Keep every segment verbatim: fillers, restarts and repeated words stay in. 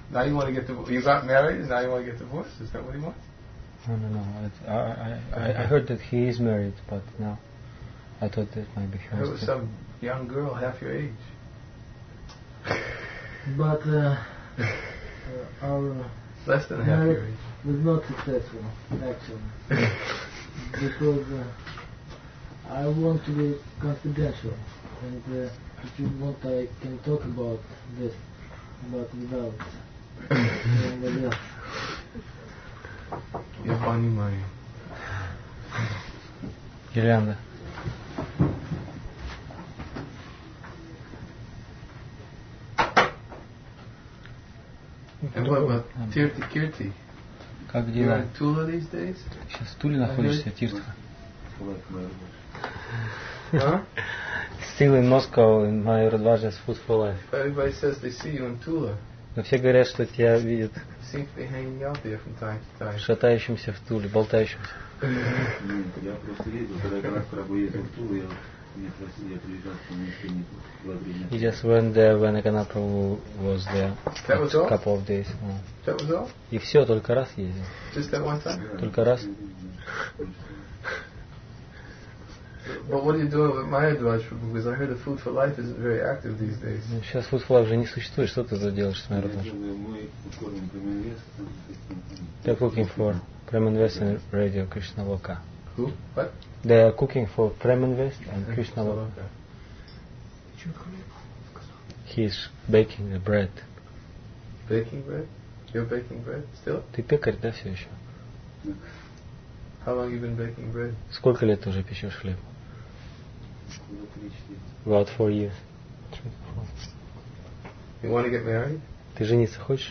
Now you want to get divorced? You got married and now you want to get divorced? Is that what he wants? No, no, no. I, I, I, I heard that he is married, but now I thought that maybe he was. There was some young girl half your age. But uh, uh, our less than half your age was not successful, actually, because uh, I want to be confidential, and uh, if you want, I can talk about this, but without anybody else. Я понимаю. Гирлянда. And what about Tirti Kirti? Как дела? You're in Tula these days? Сейчас в Туле находишься, Тиртха. Huh? Still in Moscow, in my Radvaja's Food for Life. Everybody says they see you in Tula. Но все говорят, что тебя видят Seem to be hanging out there from time to time. шатающимся в Туле, болтающимся. Я просто ездил, когда я раз ездил в Тулу, я мне просили, я приезжал, что мне еще не два времени. He just went there when Ekanaprabhu was there. That was all? A couple of days. Oh. That was all? И все, только раз ездил. Just that one time? Только раз. But what are you doing with Mayadvaj? Because I heard the Food for Life isn't very active these days. Сейчас Food for Life уже не существует. Что ты тут делаешь с Mayadvaj? They're cooking for Prem Invest and Radio Krishna Loka. Who? What? They are cooking for Prem Invest and Krishna Loka. He's baking the bread. Baking bread? You're baking bread still? Ты пекарь, да, все еще? How long you been baking bread? Сколько лет ты уже печешь хлеб? About four years. Three, four. You want to get married? Ты жениться хочешь?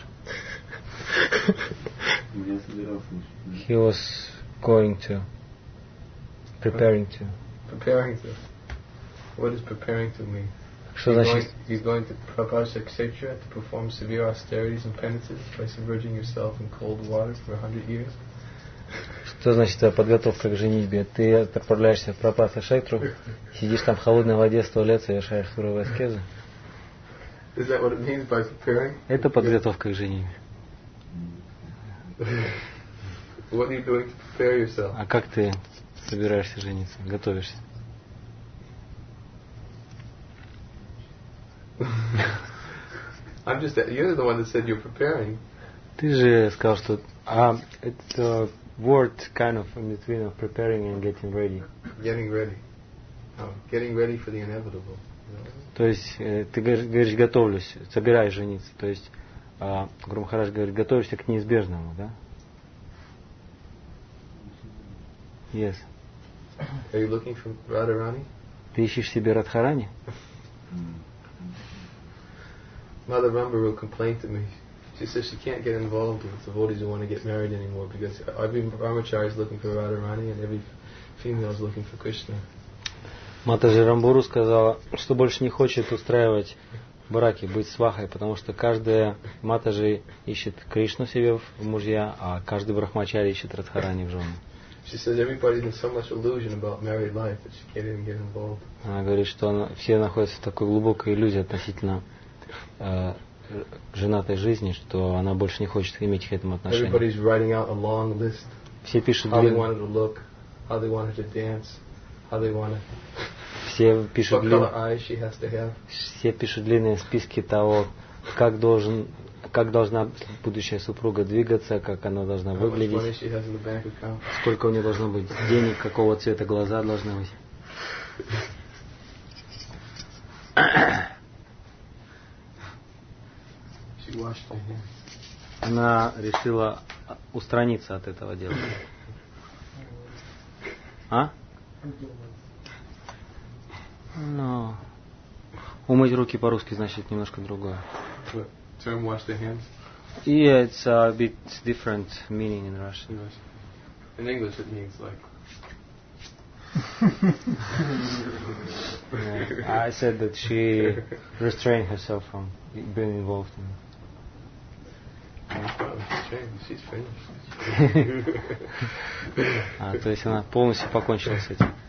He was going to, preparing to. Preparing to. What does preparing to mean? Что You're значит? going, you're going to Prabhasa Kshetra to perform severe austerities and penances by submerging yourself in cold water for a hundred years? Что значит подготовка к женитьбе? Ты отправляешься в Прабхаса Кшетру, сидишь там в холодной воде сто лет, совершаешь суровые аскезы. Is that what it means by preparing? Это подготовка к женитьбе. What are you doing to prepare yourself? А как ты собираешься жениться, готовишься? I'm just. You're the one that said you're preparing. Ты же сказал, что а это word kind of in between of preparing and getting ready. Getting ready. Oh, getting ready for the inevitable. То есть э, ты говоришь, готовлюсь, собираюсь жениться. То есть а, Гуру Махарадж говорит, готовишься к неизбежному, да? Yes. Are you looking for Radharani? Ты ищешь себе Радхарани? Mother Rambharu complained to me. She says she can't get involved with devotees who want to get married anymore because every brahmachari is looking for Radharani and every female is looking for Krishna. Матаджи Рамбуру сказала, что больше не хочет устраивать браки, быть свахой, потому что каждая Матаджи ищет Кришну себе в мужья, а каждый брахмачари ищет Радхарани в жены. She says everybody's in so much illusion about married life that she can't even get involved. Она говорит, что она, все находятся в такой глубокой иллюзии относительно э, женатой жизни, что она больше не хочет иметь к этому отношения. Everybody's writing out a long list. Все пишут how they длинные. wanted to look, how they wanted to dance, how they wanted. Все пишут What color eyes she has to have. Все пишут длинные списки того, как должен, как должна будущая супруга двигаться, как она должна How much money выглядеть, she has in the bank account. сколько у нее должно быть денег, какого цвета глаза должны быть. She washed her hands. Она решила устраниться от этого дела. А? Но умыть руки по-русски значит немножко другое. What term wash their hands? Yeah, it's a bit different meaning in Russian. In English it means like. Yeah, I said that she restrained herself from being involved in it. She's finished. А, то есть она полностью покончила с этим.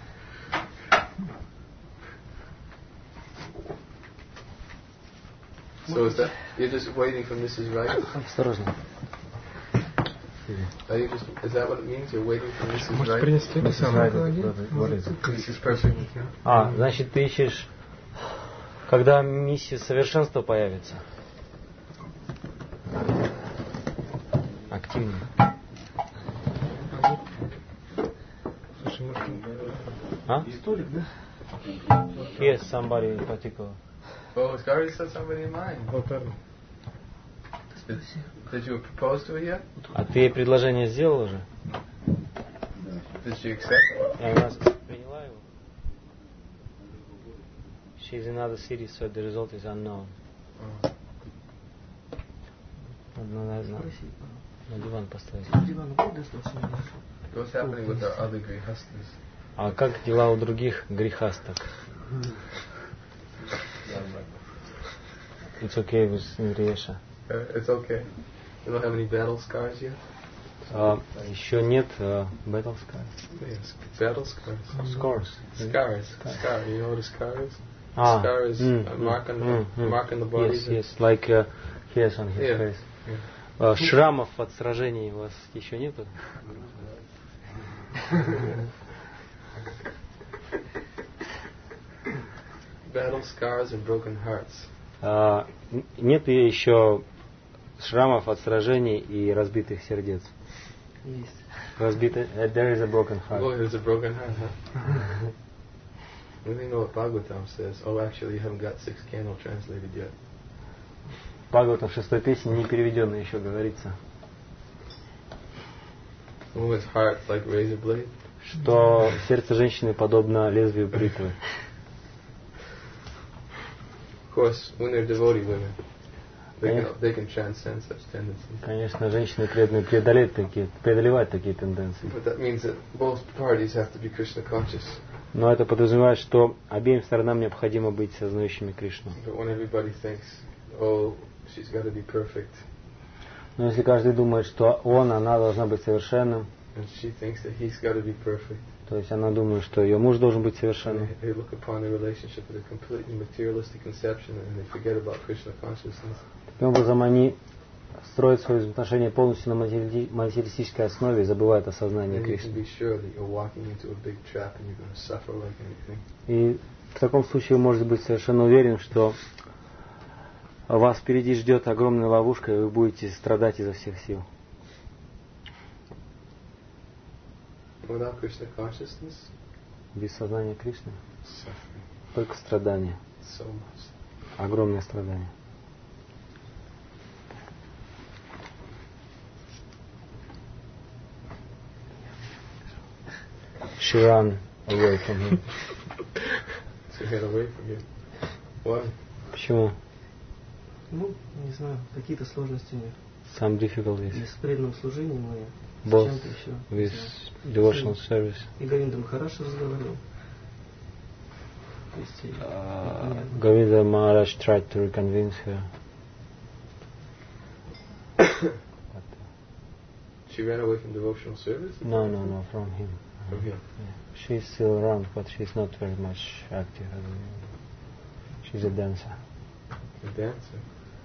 So is that you're just waiting for Missus Right? Осторожно. Are you just, is that what it means? You're waiting for Missus Может Right? принести? Missus Perfect. А, значит, ты ищешь, когда миссия совершенства появится. Активно. Слушай, может... А? Столик, да? Yes, somebody in particular. Oh, it's already said somebody in mind. Алтарный. Did, did you propose to her yet? А ты ей предложение сделал уже? Did she accept? И она приняла его? She's in another city, so the result is unknown. Oh. Надо на, на, на диван поставить. Диван будет достаточно? What's happening with our other grihastas? А как дела у других грехасток? It's okay with Indriesha. Uh, it's okay. You don't have any battle scars yet? А, еще нет uh, battle scars. Yes, battle scars. Scars. Scars. Scar. You know what a scar is? Ah. Scar is Mm, a mm, mark on the mm, mm. mark on the body. Yes, yes, like uh, hairs on his Yeah. face. Yeah. А, шрамов от сражений у вас еще нету? Battle scars and broken hearts. А, н- нет еще шрамов от сражений и разбитых сердец. Есть. Разбитый, uh, there is a broken Oh, heart. there's a broken heart, huh? I think know what Bhagavatam says. Oh, actually, you haven't got six candle translated yet. Бхагаватам в шестой песне не переведено еще говорится, Woman's heart like razor blade. что сердце женщины подобно лезвию бритвы. Of course, when they're devotee women, they Yeah. can they can transcend such tendencies. Конечно, женщины преданные преодолеть такие, преодолевать такие тенденции. But that means that both parties have to be Krishna conscious. Но это подразумевает, что обеим сторонам необходимо быть сознающими Кришну. But when everybody thinks, oh, she's got to be perfect, Но если каждый думает, что он, она должна быть совершенным, and she thinks that he's got to be perfect, то есть она думает, что ее муж должен быть and совершенным, they, they look upon the relationship with a completely materialistic conception, and they forget about Krishna consciousness. таким образом они строят свои взаимоотношения полностью на матери- материалистической основе и забывают о сознании And you can Кришны. be sure that you're walking into a big trap and you're going to suffer like anything. И в таком случае вы можете быть совершенно уверен, что вас впереди ждет огромная ловушка, и вы будете страдать изо всех сил. Without Krishna consciousness, Без сознания Кришны suffering только страдания, so much. огромное страдание. She ran away from him. To get away from you. Why? Почему? Ну, не знаю, какие-то сложности Some difficulties. и с преданным служением и с Both чем-то еще. with devotional service. И Говинда Махараш разговаривал. То есть, и- Uh, непонятно. Govinda Maharaj tried to convince her. But, She ran away from devotional service? no, no, no, from him. From him. Yeah. She's still around, but she's not very much active. as a- She's a dancer. A dancer.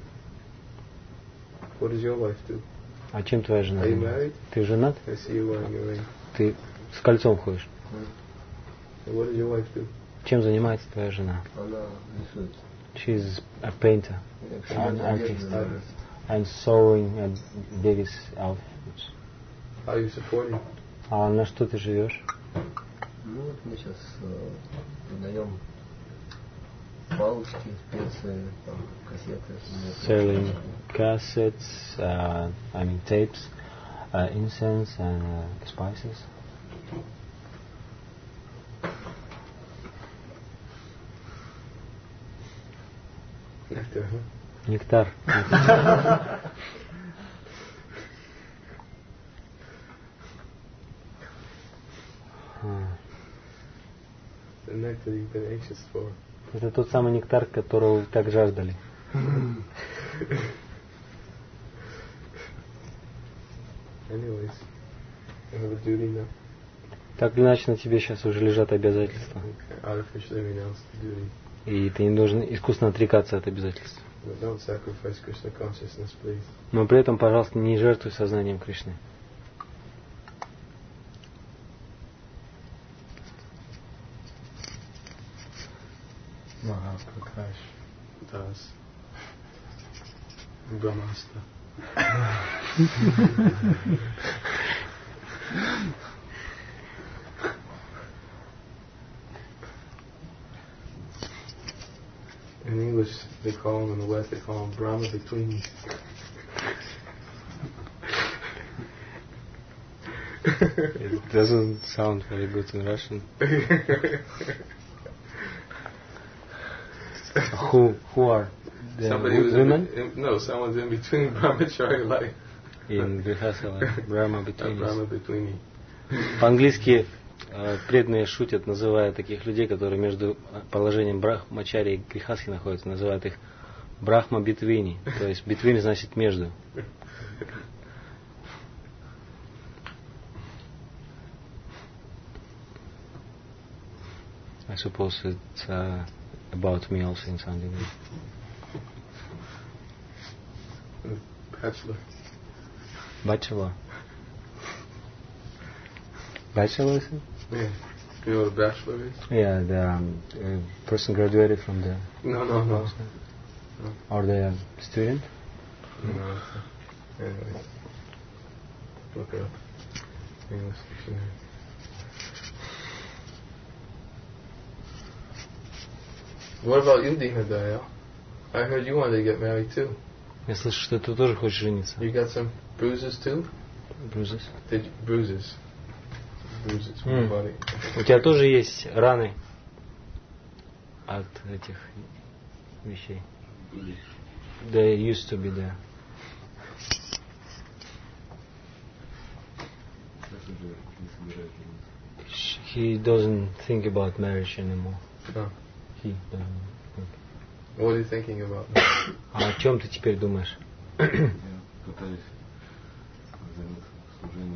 What does your wife do? А чем твоя жена? Are you занимается? married? Ты женат? I see you wearing a ring. Ты с кольцом ходишь. And what does your wife do? Чем занимается твоя жена? Она рисует. She's a painter an artist. Одежду. and sewing at baby's outfits. How are you supporting? А на что ты живешь? Ну вот мы сейчас э, продаем палочки, специи, там, кассеты. Selling cassettes, uh, I mean tapes, uh, incense and uh, spices. Nectar, huh? Нектар. А, The nectar you've been anxious for. Это тот самый нектар, которого вы так жаждали. Anyways, I have a duty now. Так или иначе на тебе сейчас уже лежат обязательства. Okay. Artificially renounced the duty. И ты не должен искусственно отрекаться от обязательств. But don't sacrifice Krishna consciousness, please. Но при этом, пожалуйста, не жертвуй сознанием Кришны. Махапракаш. Das. Brahmasta. In English, they call them, in the West, they call them Brahma betweenies. It doesn't sound very good in Russian. who who are the Somebody who's women? in, in, no, someone's in between brahmacharya life. In Grihastha, Brahma between. Brahma betweenie. По-английски э, преданные шутят, называя таких людей, которые между положением брахмачари и грихастхи находятся, называют их брахма битвини. То есть битвини значит между. I suppose it's uh, about me also in some degree. Bachelor. Bachelor. Bachelor is it? Yeah. You know what a bachelor is? Yeah, the um, uh, person graduated from the... No, no, no. no. Or the student? No. Anyway. Look it up. English dictionary. What about you, Dina Dayal? I heard you wanted to get married too. Я слышу, что ты тоже хочешь жениться. You got some bruises too? Bruises? Did you, bruises. Bruises from your body. У тебя тоже есть раны от этих вещей? They used to be there. He doesn't think about marriage anymore. No. He doesn't think. What are you thinking about? А о чем ты теперь думаешь? Я пытаюсь заняться служением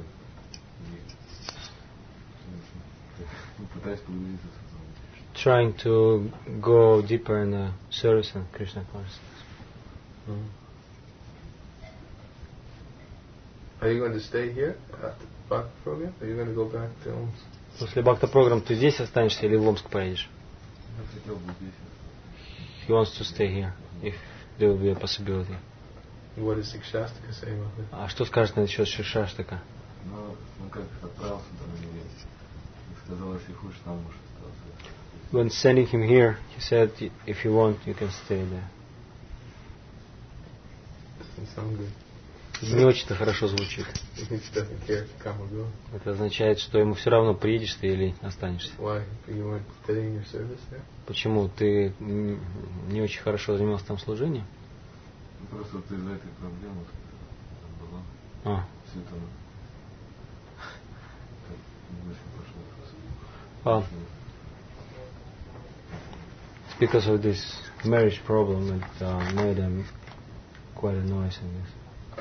и пытаюсь погрузиться в сознание. Trying to go deeper in the service and Krishna consciousness. Mm. Are you going to stay here at the Bhakti program? Or are you going to go back to Omsk? После бхакта программ ты здесь останешься или в Омск поедешь? Я хотел бы здесь. He wants to stay here, if there will be a possibility. What does Sikshastaka say about it? А что скажет насчет Шишаштака? Но он как отправился туда на неделю. И сказал, если хочешь, там можешь остаться. When sending him here, he said, if you want, you can stay there. Doesn't sound good. Не очень-то хорошо звучит. He doesn't care to come or go. Это означает, что ему все равно, приедешь ты или останешься. Why? You weren't studying your service there? Почему? Ты не очень хорошо занимался там служением? Ну, просто вот из-за этой проблемы там была. А. Все это так, не очень пошло просто. Well, it's because of this marriage problem that uh, made them quite a noise in this.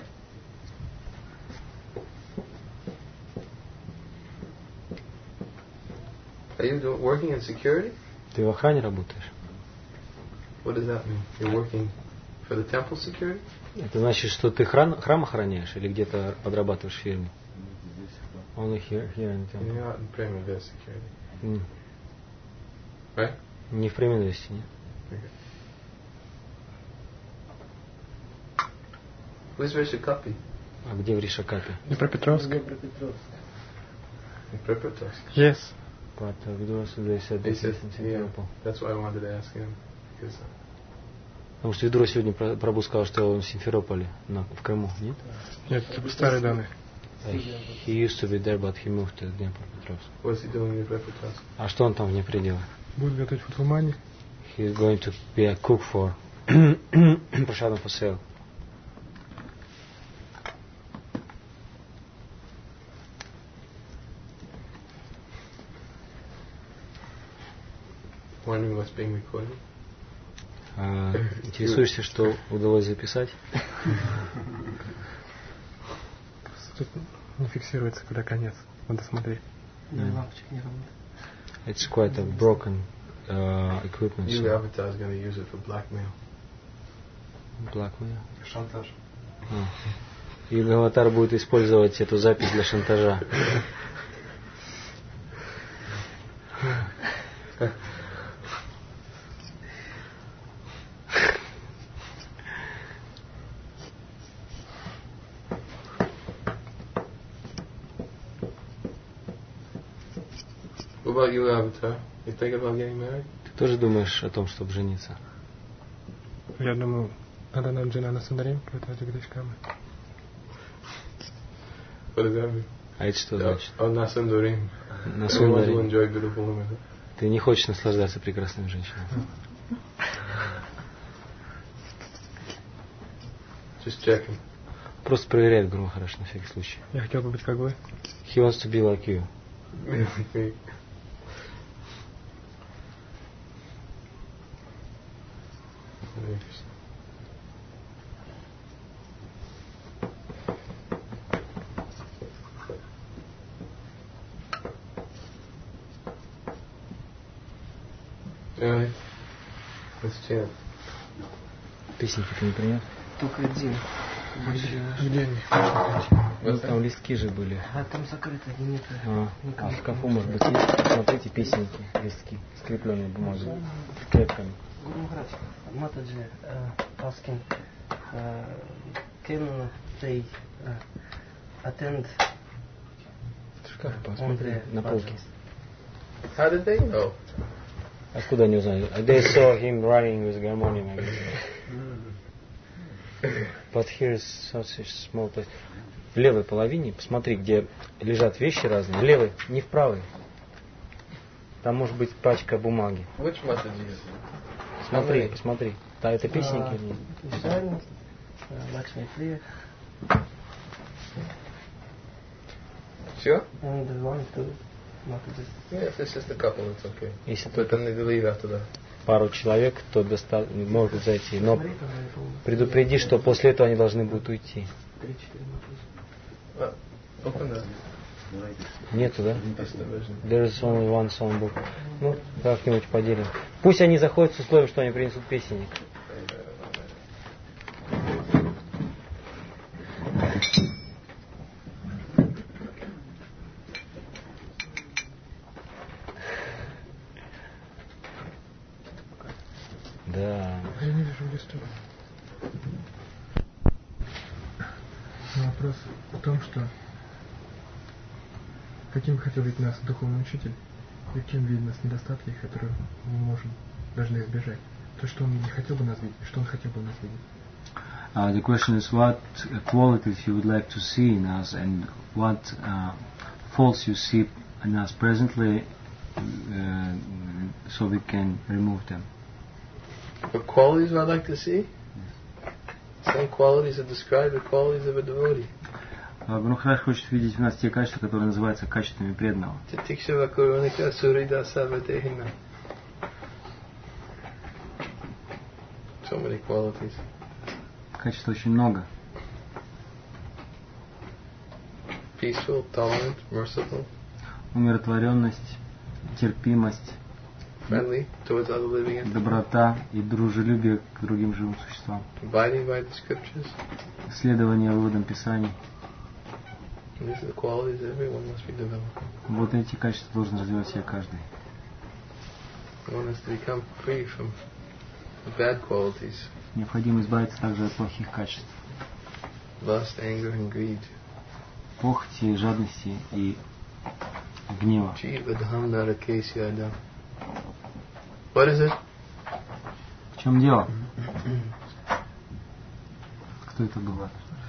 Are you do, working in security? Ты в охране работаешь? What does that mean? You're working for the temple security? Это значит, что ты храм, храм охраняешь или где-то подрабатываешь в фирме? Only here, here in the temple. You're not in Prema Vest security. Mm. Right? Не в Преминвесте, нет? Okay. Where's Rishakapi? А где в Ришакапе? Днепропетровск. Днепропетровск. In Preparatovsk. Yes. But uh, Vidurasa, they said They this said, is in yeah, Simferopol. that's why I wanted to ask him. Because, uh, Потому что Видура сегодня про- Прабhu сказал, что он в Симферополе, на, в Крыму, нет? Нет, это старые данные. Uh, he used to be there, but he moved to Dnepropetrovsk. what's he doing in Preparatovsk? А что он там вне предела? Будет готовить футвумани. He is going to be a cook for Prashadam for sale. Wondering what's being recorded? А, интересуешься, что удалось записать? Тут не фиксируется, когда конец. Надо смотреть. Да, лампочка не работает. It's quite a broken uh, equipment. You So. Avatar is going to use it for blackmail. Blackmail. Шантаж. А. Или аватар будет использовать эту запись для шантажа. What about you, Avatar? You think about getting married? Ты тоже думаешь о том, чтобы жениться? Я думаю, надо нам Джинана Сундарим, это Джагдишкама. What does that mean? А это что значит? Oh, Nasundari. На I want to Сундаре. enjoy beautiful women. Ты не хочешь наслаждаться прекрасными женщинами. Just checking. Просто проверяет Гуру Махараш на всякий случай. Я хотел бы быть как вы. He wants to be like you. Me. Interesting. Alright. Let's chant. Песенки ты не принес? Только один. Больше. Где они? Ну, там листки же были. А там закрыто, нет. А, а в шкафу, может быть, есть? Смотрите, песенки, листки, скрепленные бумагой, с клетками. Guru Maharaj, Mataji uh, asking, uh, can they uh, attend Шкаф, on посмотри, the на полке. How did they know? Откуда они узнали? They saw him running with harmonium, I guess. But here's such a small place. В левой половине, посмотри, где лежат вещи разные. В левой, не в правой. Там может быть пачка бумаги. Which message is it? Смотри, посмотри. Да, это песенки uh, или нет? Vishnu, uh, Lakshmi Priya, Sure? and one, two, Mataji. Yeah, if it's just a couple, it's okay. Если But только then they leave after that. пару человек, то доста... могут зайти. Но Смотри, там, я помню, предупреди, что после этого они должны будут уйти. три-четыре Mataji. Well, open that. Нету, да? That's the vision. There is only one songbook. Ну, как-нибудь поделим. Пусть они заходят с условием, что они принесут песенник. Да. Я не вижу листов. Вопрос в том, что каким хотел видеть нас духовный учитель, и кем видит нас недостатки, которые мы можем, должны избежать. То, что он не хотел бы нас видеть, что он хотел бы нас видеть. Uh, the question is what qualities you would like to see in us and what uh, faults you see in us presently uh, so we can remove them. What qualities would I like to see? Some qualities that describe the qualities of a devotee. Гуру Махарадж хочет видеть в нас те качества, которые называются качествами преданного. Titikshava Kurunika Suridasa Vatehina. So many qualities. Качеств очень много. Peaceful, tolerant, merciful, Умиротворенность, терпимость, friendly towards other living entities, доброта и дружелюбие к другим живым существам. abiding by the scriptures. Следование выводам Писаний. And these are the qualities that everyone must be developing. Вот эти качества должен развивать себе каждый. One has to become free from the bad qualities, Необходимо избавиться также от плохих качеств. lust, anger, and greed. Похоти, жадности и гнева. Jivadham Narakesiyadam. What is it? В чем дело? Кто это был?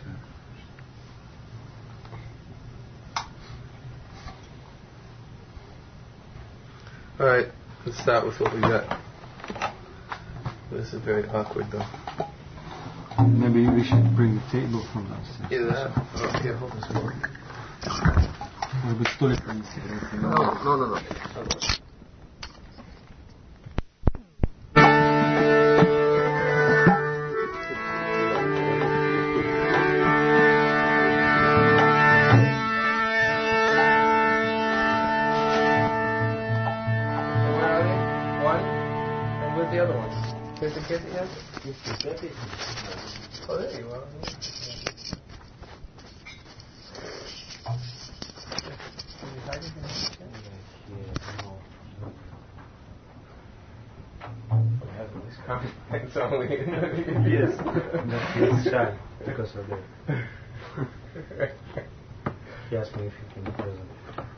Alright, let's start with what we got. This is very awkward though. Maybe we should bring the table from downstairs. Either that, or here, hold this for me. Может быть, столик принести? No, no, no, no. Where are they? One, and where's the other one? Here's the get it yet? Oh, there you are. It's only yes, that's shy because of that. He asked me if he can be present.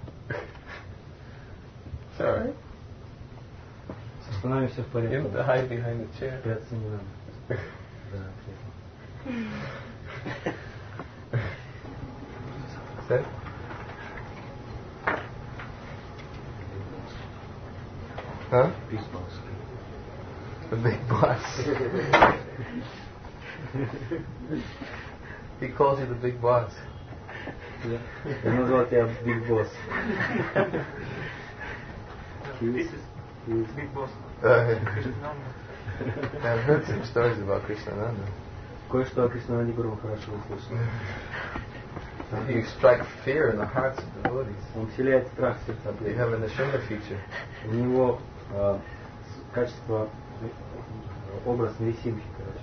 It's alright. Становимся в порядке. You have to hide behind the chair. Прятаться не надо. Sit. Huh? Big boss. The big boss. He calls you the big boss. Yeah. Я назвал тебя Big Boss. This is Big Boss. Uh, I've heard some stories about Krishnananda. Кое-что о Кришнананде Гуру хорошо услышал. You strike fear in the hearts of the devotees. Он вселяет страх в сердца You have a Nrsimha feature. У него э, качество, образ Нрисимхи, короче.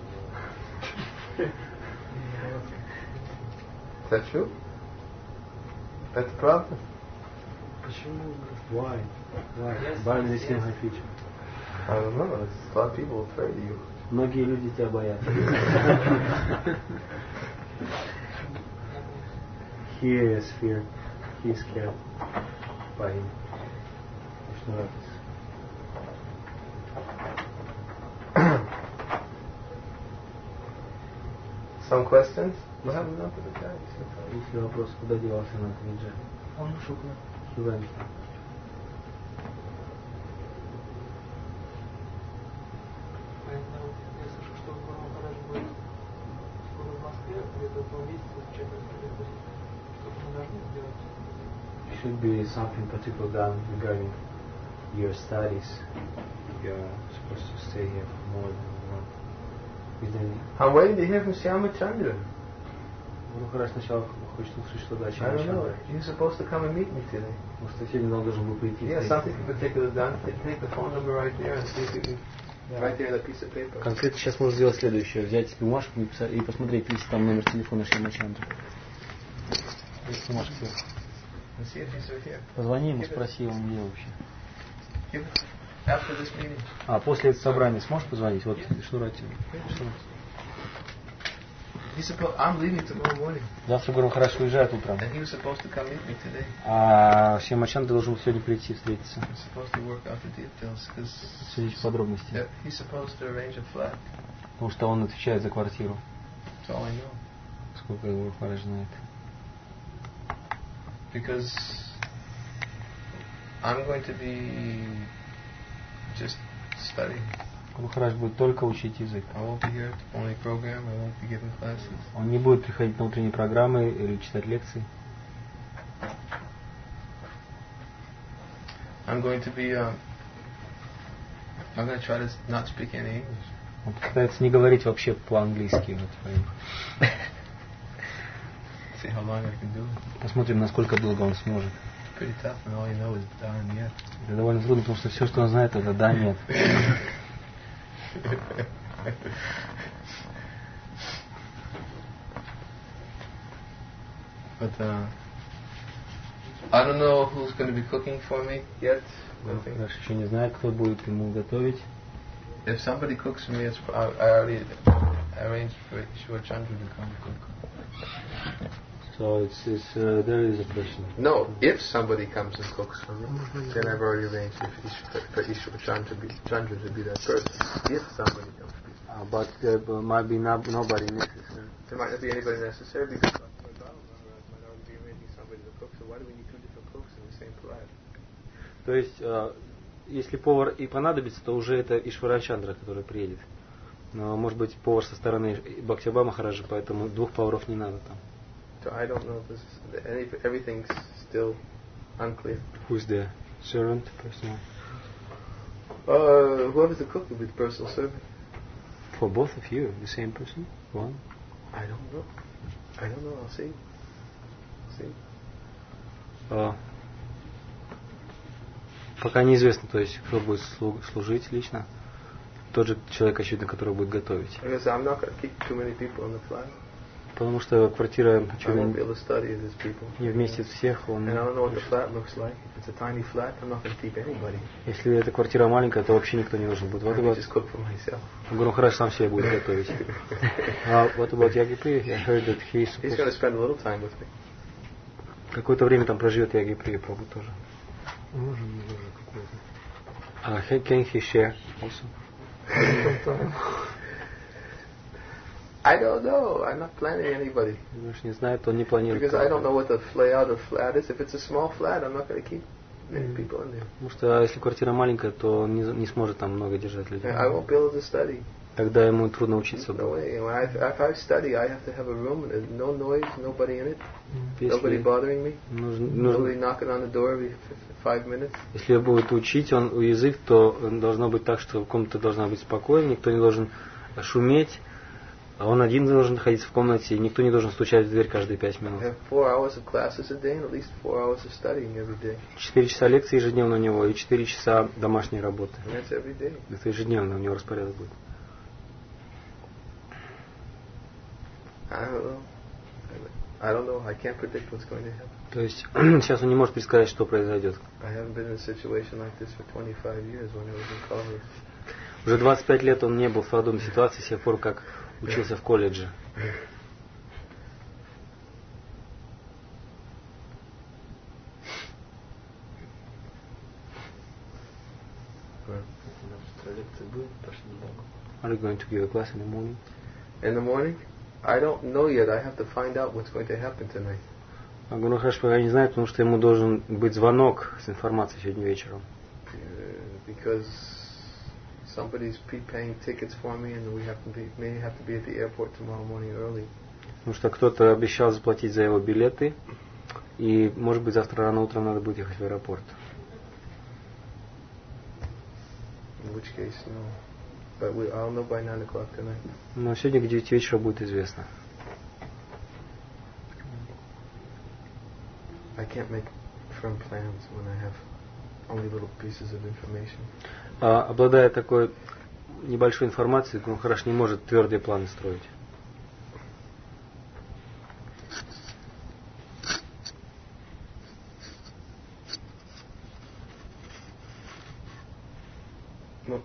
Is that true? That's the problem? Почему? Why? Why? Why Nrисимха feature? I don't know. There's a lot of people afraid of you. Многие люди тебя боятся. He is fear. He is scared by him. Some questions? What happened up to the guy? Если вопрос, куда девался на Твиджа? Он ушел куда? He went. Я слышу, что Гуру Махарадж будет скоро в Москве, где-то около месяца изучать этот. Что-то мы должны сделать. Should be something particular done regarding your studies. You're supposed to stay here for more than a month. Is there any... I'm waiting to hear from Shyama Chandra. Гуру Махарадж сначала хочет услышать что-то о I don't know. Чандре. You're supposed to come and meet me today. Может, сегодня он должен был прийти. Yeah, something particular done. Take the phone number right there and see if you can. Yeah. Right there on a piece of paper. Конкретно сейчас можно сделать следующее. Взять бумажку и, писать, и посмотреть, есть там номер телефона Шьяма Чандры. Есть бумажка. And see if he's here. Позвони ему, спроси, он где вообще. Give it after this meeting. А, после этого собрания сможешь позвонить? Вот, что ради. He's supposed. I'm leaving tomorrow morning. Завтра Гуру Махарадж уезжает утром. And he was supposed to come meet me today. А Шьяма Чандра должен сегодня прийти, встретиться. He's supposed to work out the details because Судить подробности. he's supposed to arrange a flat. Потому что он отвечает за квартиру. That's all I know. Сколько Гуру Махарадж знает. Because I'm going to be just studying. Гуру Махарадж будет только учить язык. I won't be here to only program. I won't be giving classes. Он не будет приходить на утренние программы или читать лекции. I'm going to be. Um, I'm going to try to not speak any English. Он пытается не говорить вообще по-английски. Вот. See how long I can do it. Посмотрим, насколько долго он сможет. Pretty tough, and all you know is da and yet. Это довольно трудно, потому что все, что он знает, это да, нет. But uh, I don't know who's going to be cooking for me yet. Nothing. Даже еще не знает, кто будет ему готовить. If somebody cooks for me, it's I, I already arranged for Ishwar Chandra to come cook. So it's, it's uh, there is a question. No, if somebody comes and cooks for me, then I've already arranged for Ishwar, for Ishwar Chandra to be Chandra to be that person. If somebody comes, Uh, but uh, might be not, nobody necessary. there might not be anybody necessary because my Bala Maharaj might already be arranging somebody to cook. So why do we need two different cooks in the same flat? То есть, uh, если повар и понадобится, то уже это Ишвара Чандра, который приедет. Но может быть повар со стороны Бхактиба Махараджа, поэтому двух поваров не надо там. So I don't know if this is, any, everything's still unclear. Who's the servant person? Uh, whoever's the cook will be the personal servant. For both of you, the same person? One? I don't know. I don't know. I'll see. See. Uh, пока неизвестно, то есть кто будет служить лично. тот же человек, очевидно, который будет готовить. Because I'm not going to keep too many people in the flat. Потому что квартира, I won't be очевидно, able to study these people. не вместит всех. Он... And I don't know what the flat looks like. If it's a tiny flat, I'm not going to keep anybody. Если эта квартира маленькая, то вообще никто не должен будет. I Вот can вот just cook for myself. Гуру Махарадж сам себе будет готовить. А what about Ягипри? I heard that he is He's supposed going to spend a little time with me. какое-то время там проживет Ягипри, Прабhu тоже. Нужен уже какой-то. А uh, can he share also? I don't know. I'm not planning anybody. Муж не знает, он не планирует. Because I don't know what the layout of flat is. If it's a small flat, I'm not going to keep many people in there. Потому что если квартира маленькая, то он не, не сможет там много держать людей. I won't be able to study. Тогда ему трудно учиться No будет. way. When I, if I study, I have to have a room and no noise, nobody in it, nobody Если, bothering me, нужно, nobody нужно, knocking on the door every f- five minutes. если будет учить он язык, то должно быть так, что комната должна быть спокойной, никто не должен шуметь, а он один должен находиться в комнате, и никто не должен стучать в дверь каждые пять минут. I have four hours of classes a day and at least four hours of studying every day. Четыре часа лекции ежедневно у него и четыре часа домашней работы. And that's every day. Это ежедневно у него распорядок будет. I don't know. I don't know. I can't predict what's going to happen. То есть сейчас он не может предсказать, что произойдет. I haven't been in a situation like this for twenty-five years when I was in college. Уже двадцать пять лет он не был в подобной ситуации с тех пор, как учился в колледже. Are you going to give a class in the morning? In the morning? I don't know yet. I have to find out what's going to happen tonight. А Гуру Махарадж пока не знает, потому что ему должен быть звонок с информацией сегодня вечером. Uh, because somebody's prepaying tickets for me and we have to be, may have to be at the airport tomorrow morning early. Потому что кто-то обещал заплатить за его билеты, и, может быть, завтра рано утром надо будет ехать в аэропорт. In which case, no. But we, I'll know by nine o'clock tonight. Но сегодня к девяти вечера будет известно. I can't make firm plans when I have only little pieces of information. А, обладая такой небольшой информацией, Гуру Махарадж не может твердые планы строить. No.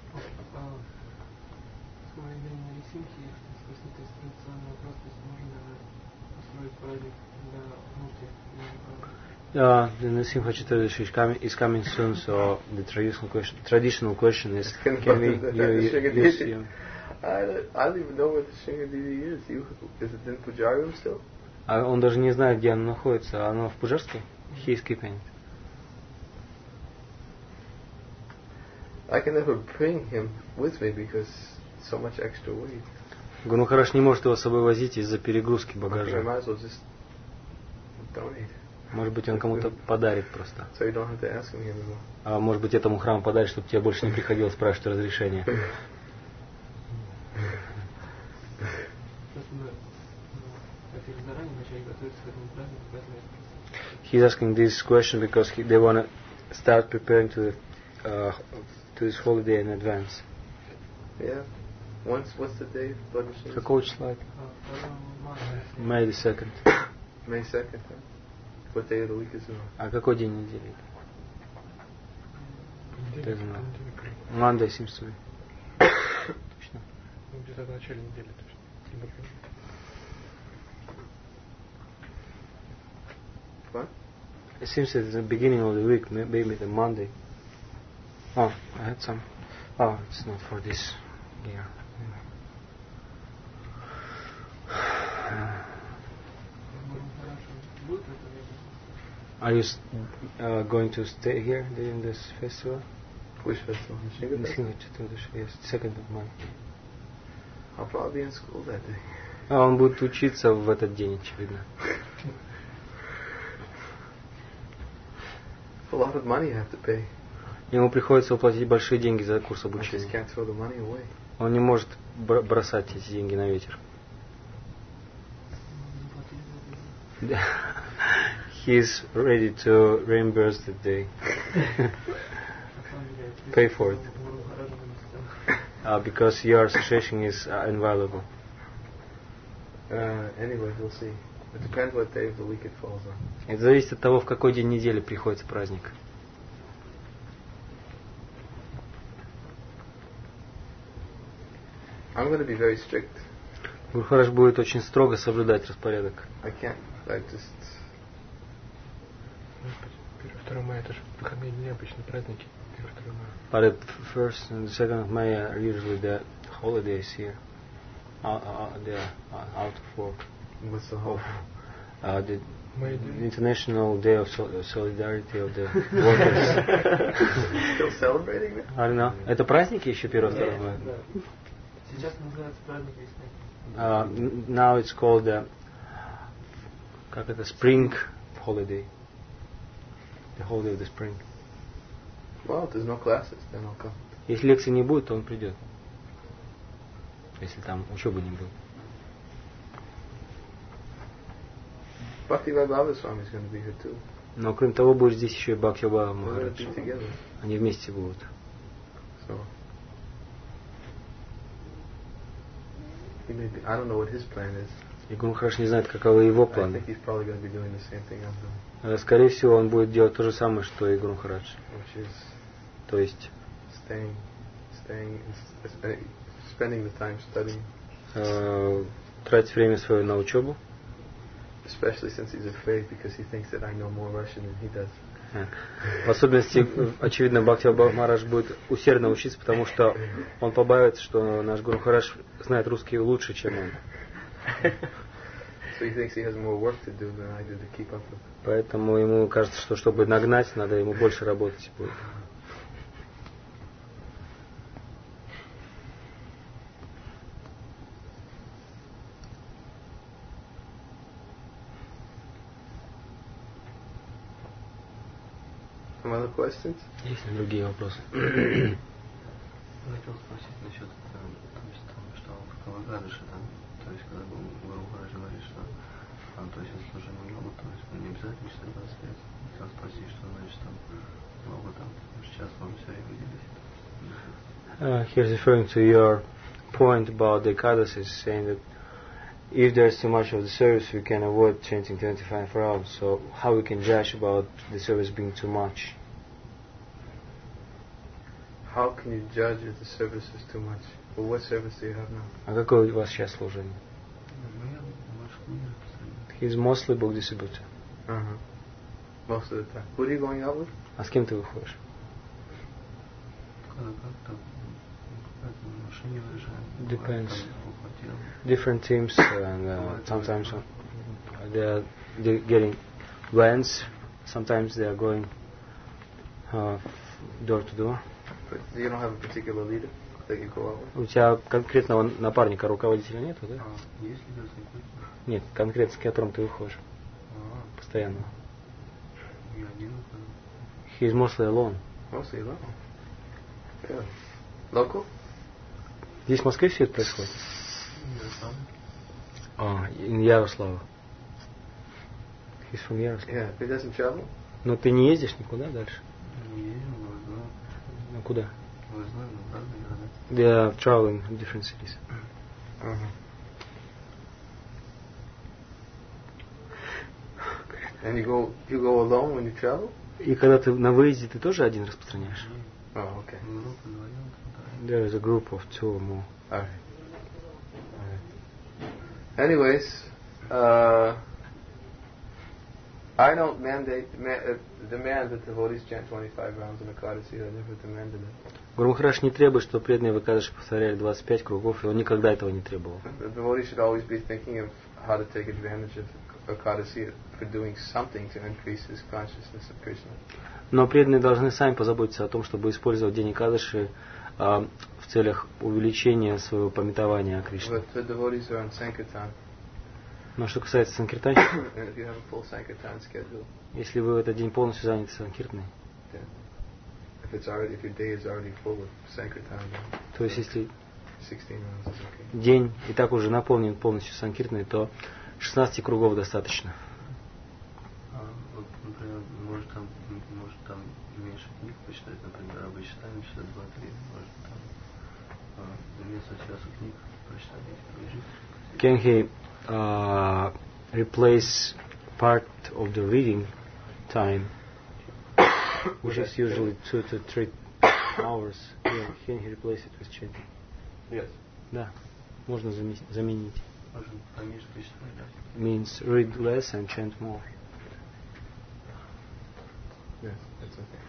С моей времени рисунки, если это традиционный вопрос, то есть можно даже построить праздник для внуки. Uh, the Narasimha Chaturdashi is coming, is coming soon, so the traditional question, traditional question is, Can can we the- you, the you, use Shingadidi? you? I don't, I don't even know where the Shingadidi is. You, is it in Pujarium still? А он даже не знает, где оно находится. Оно в Пужарске? He is keeping it. I can never bring him with me because so much extra weight. Гуру Махарадж не может его с собой возить из-за перегрузки I багажа. might as well just donate. Может быть, он кому-то подарит просто. So you don't have to ask me anymore. А может быть, этому храму подарит, чтобы тебе больше не приходилось спрашивать разрешения. Просто мы хотели заранее начать готовиться к этому празднику, поэтому я спросил. He's asking this question because he, they want to start preparing to the, uh, to this holiday in advance. Yeah. Once, what's the day? Blood machine? Какого числа? А, второго мая. May the second. May second. Huh? What day of the week is it on? А какой день недели? Понедельник, Doesn't know. понедельник. Monday seems to be. Точно. Ну, где-то в начале недели точно. Либо позже. What? It seems that it's the beginning of the week, may- maybe the Monday. Oh, I had some. Oh, it's not for this year. Будет в это время? Are you s- uh, going to stay here during this festival? Which festival? The Shinga festival? Narasimha Chaturdashi, yes, second of May. I'll probably be in school that day. А он будет учиться в этот день, очевидно. A lot of money I have to pay. Ему приходится уплатить большие деньги за курс I just обучения. can't throw the money away. Он не может бр- бросать эти деньги на ветер. Заплатили за это. He is ready to reimburse the day. На самом деле, Pay for it. Гуру Махараджа на сцену. uh, because your association is uh, invaluable. Uh, anyway, we'll see. It depends what day of the week it falls on. Это зависит от того, в какой день недели приходится праздник. I'm going to be very strict. Гуру-Махарадж будет очень строго соблюдать распорядок. I can't, I just... первое-второе мая это же выходные дни, обычно праздники. первое-второе мая. But the first and the second of May are usually the holidays here. Out, uh, they're uh, out of work. What's the whole... Uh, the, May the Day. International Day of Sol- Solidarity of the Workers. Still celebrating that? I don't know. Это праздники еще первое-второе мая? Сейчас называется праздник весны. Uh, n- now it's called the как это spring holiday. The holiday of the spring. Well, if there's no classes, then I'll come. Если лекции не будет, то он придет. Если там учебы не будет. Bhakti Vaibhava Swami is going to be here too. Но кроме того, будет здесь еще и Бхакти-Вайбхава We're going to Махарадж. be together. Они вместе будут. So... He may be, I don't know what his plan is. И Гуру-Махарадж не знает, каковы его I планы. think he's probably going to be doing the same thing I'm doing. Э, Скорее всего, он будет делать то же самое, что и Гуру-Махарадж. Which is То есть staying, staying, and sp- spending the time studying. э, тратить время свое на учебу. Especially since he's afraid because he thinks that I know more Russian than he does. В особенности, очевидно, Бхакти-Вайбхава Махарадж будет усердно учиться, потому что он побаивается, что наш Гуру-Махарадж знает русский лучше, чем он. So he thinks he has more work to do than I do to keep up with. Поэтому ему кажется, что чтобы нагнать, надо ему больше работать будет. Some other questions? Есть ли другие вопросы? Хотел спросить насчет, э, то есть, там, что в Калагадыше, там, то есть, когда Гуру Махарадж говорит, что там, то есть, служение много, то есть, ну, не обязательно число двадцать пять. Хотел спросить, что значит там много, там, сейчас можно все время выделить. Uh, he's referring to your point about the Ekadasis, saying that if there's too much of the service, we can avoid chanting twenty-five hours. So how we can judge about the service being too much? How can you judge if the service is too much? Well, what service do you have now? А какое у вас сейчас служение? Ну, я больше не распространяю. He's mostly book distributor. Uh-huh. Most of the time. Who are you going out with? А с кем ты выходишь? Когда как там, в машине выезжаем. Depends. Там, по квартирам. Different teams, and uh, sometimes uh, they are they're getting vans. Sometimes they are going uh, door to door. But you don't have a particular leader that you go out with? У тебя конкретного напарника, руководителя нету, да? А, есть ли какой-то? Нет, конкретно с которым ты выходишь А, постоянно. я один выхожу. He's mostly alone. Mostly alone. Yeah. Local? Здесь в Москве все это происходит? Я сам. А, in Ярослава. He's from Ярослав. Yeah. He doesn't travel? Но ты не ездишь никуда дальше? Не ездил, но знаю. Ну куда? Но знаю, но разные города. They are traveling in different cities. Uh-huh. And you go you go alone when you travel? И когда ты на выезде, ты тоже один распространяешь? Oh, okay. Европа вдвоем, там, There is a group of two or more. All right. All right. Anyways, uh, I don't mandate ma- uh, demand that devotees chant twenty-five rounds in Ekadasi. I never demanded it. Гуру Махарадж не требует, что преданные в Экадаши повторяли двадцать пять кругов, и он никогда этого не требовал. The devotee should always be thinking of how to take advantage of Ekadasi for doing something to increase his consciousness of Krishna. Но преданные должны сами позаботиться о том, чтобы использовать день Экадаши а, в целях увеличения своего памятования о Кришне. But the devotees are on Sankirtan. Но что касается санкиртанщиков, And if you have a full Sankirtan schedule, если вы в этот день полностью заняты санкиртной, then if it's already if your day is already full of Sankirtan, then то есть если sixteen rounds is okay. день и так уже наполнен полностью санкиртной, то шестнадцати кругов достаточно. А, вот, например, может там, может там меньше книг почитать, например, а вы считаем, что два-три, может там вместо часа книг прочитать эти книжки. Can he uh, replace part of the reading time, which is usually two to three hours? Yeah, can he replace it with chanting? Yes. Да, можно заме- заменить. Можно поменьше почитать, да? Means read less and chant more. Yes, that's okay.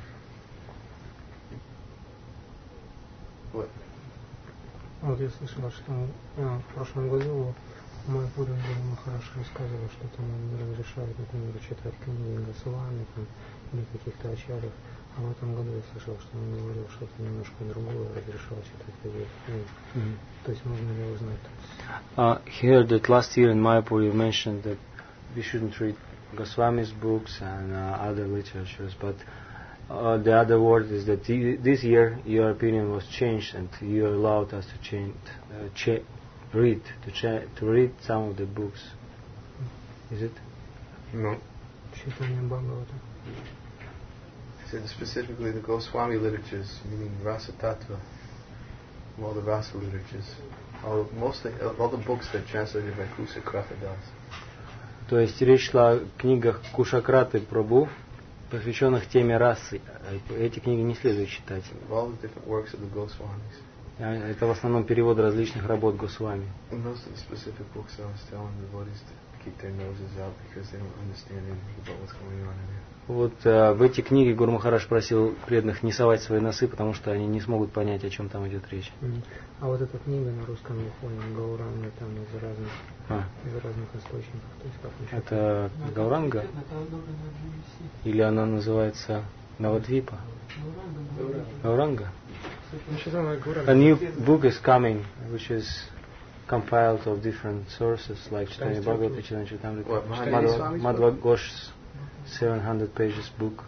What? Вот я слышала, что а, в прошлом году мой Пурин Махараш рассказывал, что там он не разрешает, например, читать книги Госвами там, или каких-то ачарьев. А в этом году я слышал, что он говорил что-то немножко другое, разрешал читать какие-то книги. Mm-hmm. То есть можно ли узнать? Uh, here that last year in Mayapur you mentioned that we shouldn't read Goswami's books and uh, other literatures, but uh, the other word is that th- this year your opinion was changed and you allowed us to change, uh, cha- read, to, cha- to read some of the books. Is it? No. Читание Бхагавата. He said specifically the Goswami literatures, meaning Rasa Tattva, all the Rasa literatures, all, mostly, all the books that are translated by Kusa Kratadas. То есть речь шла о книгах Кушакраты Прабху, посвященных теме расы. Эти книги не следует читать. All the different works of the Goswamis. Это в основном переводы различных работ Госвами. And those are the specific books I was telling the devotees to keep their noses out because they don't understand anything about what's going on in there. Вот э, в эти книги Гуру Махарадж просил преданных не совать свои носы, потому что они не смогут понять, о чем там идет речь. Mm. А вот эта книга на русском языке, Гауранга, там из разных, а. из разных источников. То есть как это Гауранга? Или она называется Навадвипа? Гауранга. A new book is coming, which is compiled of different sources, like Chaitanya Bhagavata, Chaitanya Charitamrita, Madhva Ghosh's seven hundred pages book.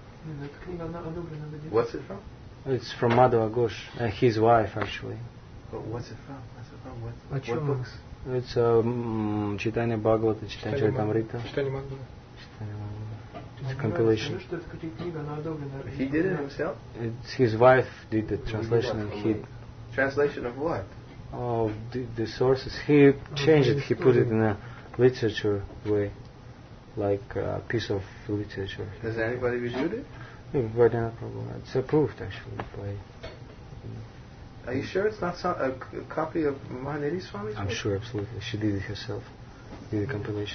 What's it from? It's from Madhva Ghosh, uh, his wife actually. But what's it from? What's it from? What, what, what books? It's um, Chaitanya Bhagavata, Chaitanya Charitamrita. It's a compilation. He did it himself? It's his wife did the translation and he... Translation of what? Of the, the sources. He changed it, he put it in a literature way. Like a piece of literature. Has anybody reviewed it? Yeah, Vardhana Prabhu. It's approved actually by... Are you sure it's not some, a, a copy of Mahanidhi Swami's I'm book? sure, absolutely. She did it herself. Did the compilation.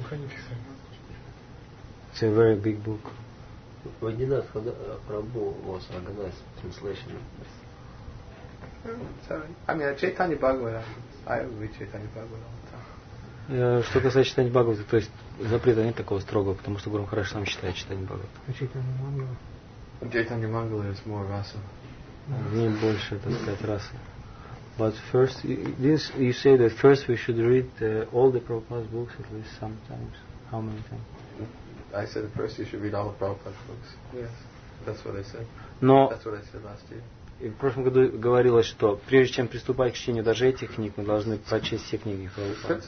It's a very big book. Vardhana Prabhu was organized translation. Oh, sorry. I mean, Chaitanya Bhagavata. I read Chaitanya Bhagavata all the time. Что касается читания Бхагавата, то есть запрета нет такого строгого, потому что Гуру Махарадж сам читает читание Бхагавата. Chaitanya Mangala is more rasa. В ней больше, так сказать, расы. But first, this, you say that first we should read uh, all the Prabhupada's books at least sometimes. How many times? I said at first you should read all of Prabhupada's books. Yes, that's what I said. Но That's what I said last year. в прошлом году говорилось, что прежде чем приступать к чтению даже этих книг, мы должны прочесть все книги Прабхупады.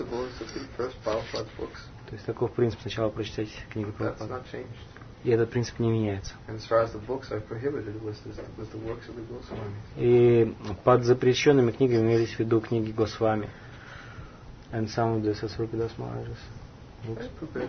То есть такой принцип: сначала прочитать книги Прабхупады. И этот принцип не меняется. И под запрещенными книгами имелись в виду книги Госвами. And some of the Sasrupadas Maharaj's books.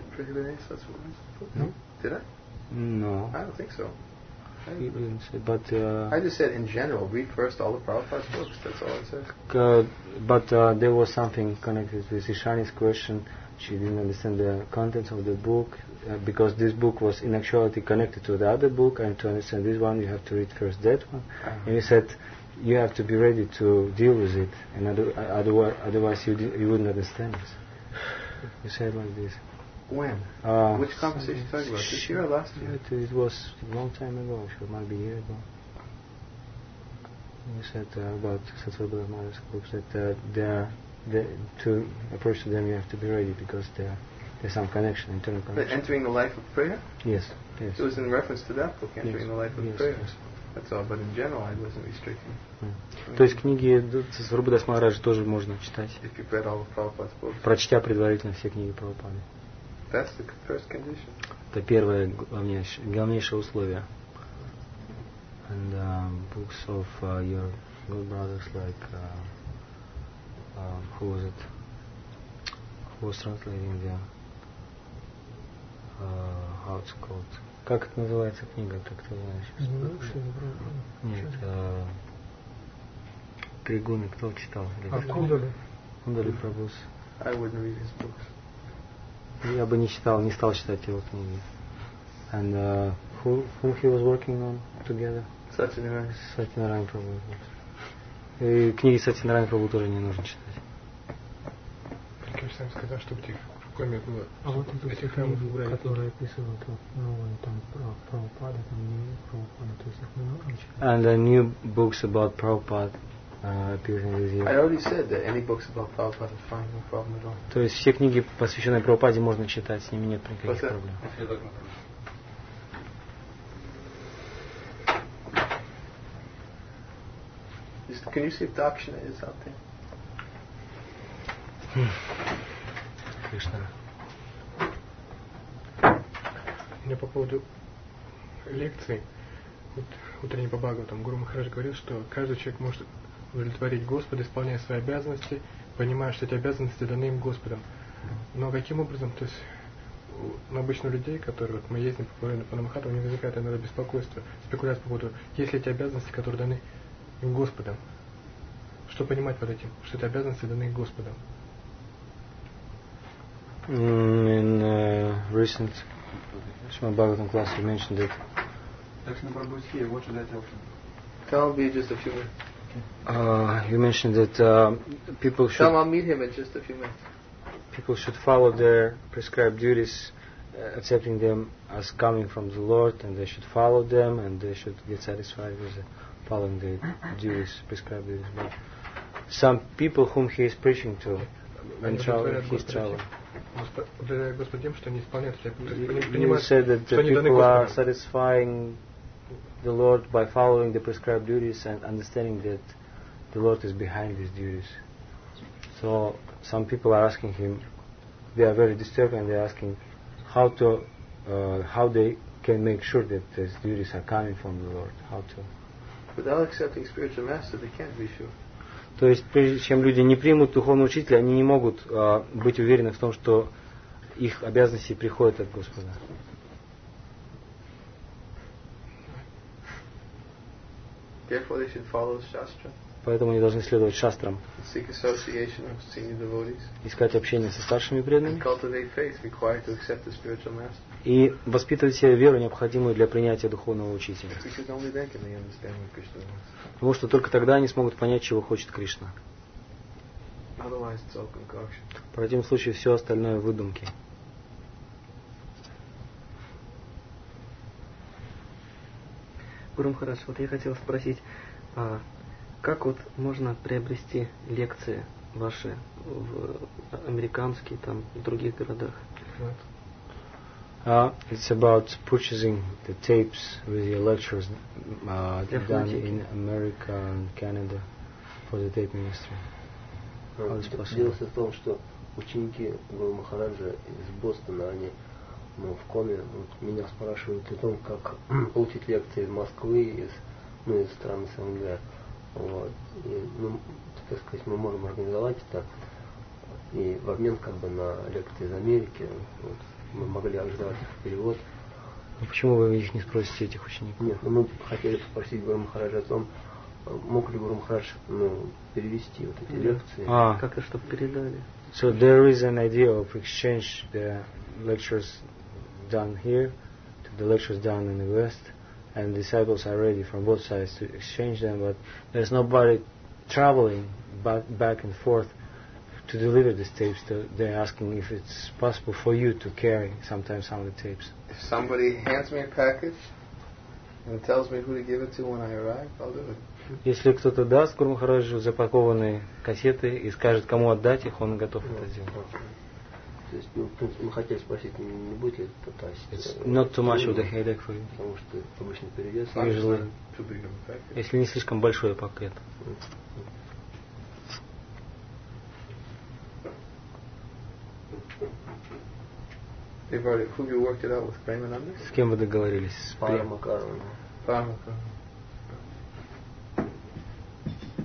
No? Did I? No. I don't think so. You didn't say, but uh, I just said in general, read first all of Prabhupada's books. That's all I said. Uh, but uh, there was something connected with Ishani's question. She didn't understand the contents of the book uh, because this book was in actuality connected to the other book, and to understand this one, you have to read first that one. Uh-huh. And you said you have to be ready to deal with it, and other, otherwise, otherwise you di- you wouldn't understand this. You said like this. When? Uh, Which conversation are you talking about? This year or last year? It, it was a long time ago. It might be a year ago. You said uh, about Satsvabhadra Maharaj's books that uh, there, the, to approach to them you have to be ready because there, there's some connection, internal connection. But entering the life of prayer? Yes. Yes. It was in reference to that book, entering yes. the life of yes, prayer. Yes. That's all. But in general, I wasn't restricting. Mm. То есть книги Сасвабхадас Махараджа тоже можно читать, If you've read all of Prabhupada's books. прочтя предварительно все книги Прабхупады. That's the first condition. Это первое главнейшее, главнейшее условие. And um, books of uh, your good brothers like uh, uh, who was it? Who was translating the uh, how it's called? Как это называется книга, как ты знаешь? Нет, uh, Тригуны кто читал? А Кундали? Кундали Прабхус. I wouldn't read his books. Я бы не читал, не стал читать его книги. And uh, who, who he was working on together? Satyanarayana. Сатьянарайана Прабху. И книги Сатьянарайана Прабху тоже не нужно читать. Прикинь, сам сказал, чтобы ты в коме было. А вот эти книги, которые описывают вот, новые там про Прабхупада, там не Прабхупада, то есть их не нужно читать. And the new books about Prabhupada uh, appearing with you. I already said that any books about Prabhupada is fine, no problem at all. То есть все книги, посвященные Прабхупаде, можно читать, с ними нет никаких What's проблем. Just, can you see if Dakshina is out there? Кришна. У меня по поводу лекций, вот, утренней по Бхагаватам, Гуру Махарадж говорил, что каждый человек может удовлетворить Господа, исполняя свои обязанности, понимая, что эти обязанности даны им Господом. Но каким образом, то есть у обычных людей, которые вот, мы ездим по городу Панамахату, у них возникает иногда беспокойство, спекуляция по поводу, есть ли эти обязанности, которые даны им Господом. Что понимать под этим? Что это обязанности даны им Господом. Mm, in uh, recent Srimad Bhagavatam class you mentioned that Tell him be just a few minutes. uh, you mentioned that uh, people should Tell him I'll meet him in just a few minutes. people should follow their prescribed duties, uh, accepting them as coming from the Lord, and they should follow them, and they should get satisfied with the following the duties, prescribed duties. But some people whom he is preaching to, when travel, he's traveling. Господь тем, что они исполняют, You said that the people are satisfying the Lord by following the prescribed duties and understanding that the Lord is behind these duties. So some people are asking him, they are very disturbed, and they are asking how to, uh, how they can make sure that these duties are coming from the Lord. How to. Without accepting spiritual master, they can't be sure. То есть, прежде чем люди не примут духовного учителя, они не могут uh, быть уверены в том, что их обязанности приходят от Господа. Therefore, they should follow Shastra. Поэтому они должны следовать шастрам, Seek association of senior devotees. искать общение со старшими преданными And cultivate faith required to accept the spiritual master. и воспитывать в себе веру, необходимую для принятия духовного учителя. Because only then can they understand what Krishna wants. Потому что только тогда они смогут понять, чего хочет Кришна. Otherwise, it's all concoction. В противном случае все остальное выдумки. Гуру Махарадж, вот я хотел спросить, а как вот можно приобрести лекции ваши в американские, там, в других городах? Uh, it's about purchasing the tapes with your lectures uh, done in America and Canada for the tape ministry. How is possible? Дело в том, что ученики Гуру Махараджа из Бостона, они ну, в коме, вот, меня спрашивают о том, как получить лекции из Москвы, из, ну, из стран СНГ. Вот. И, ну, так сказать, мы можем организовать это и в обмен как бы на лекции из Америки. Вот, мы могли ожидать их перевод. А почему вы их не спросите, этих учеников? Нет, ну, мы хотели спросить Гуру Махараджа о том, мог ли Гуру Махарадж ну, перевести вот эти лекции. А. Как-то, чтобы передали. So there is an idea of exchange the lectures done here to the lectures done in the West, and disciples are ready from both sides to exchange them, but there's nobody traveling back, back and forth to deliver these tapes. To, they're asking if it's possible for you to carry sometimes some of the tapes. If somebody hands me a package and tells me who to give it to when I arrive, I'll do it. Если кто-то даст Гуру Махараджу запакованные кассеты и скажет, кому отдать их, он готов это сделать. То есть, ну, в принципе, мы хотели спросить, не будет ли это тащить? It's not too much of a headache for you. Потому что обычно перевес. Usually, если не слишком большой пакет. They've already, who you worked it out with, Premananda? С кем вы договорились? Парамакаром. Парамакаром.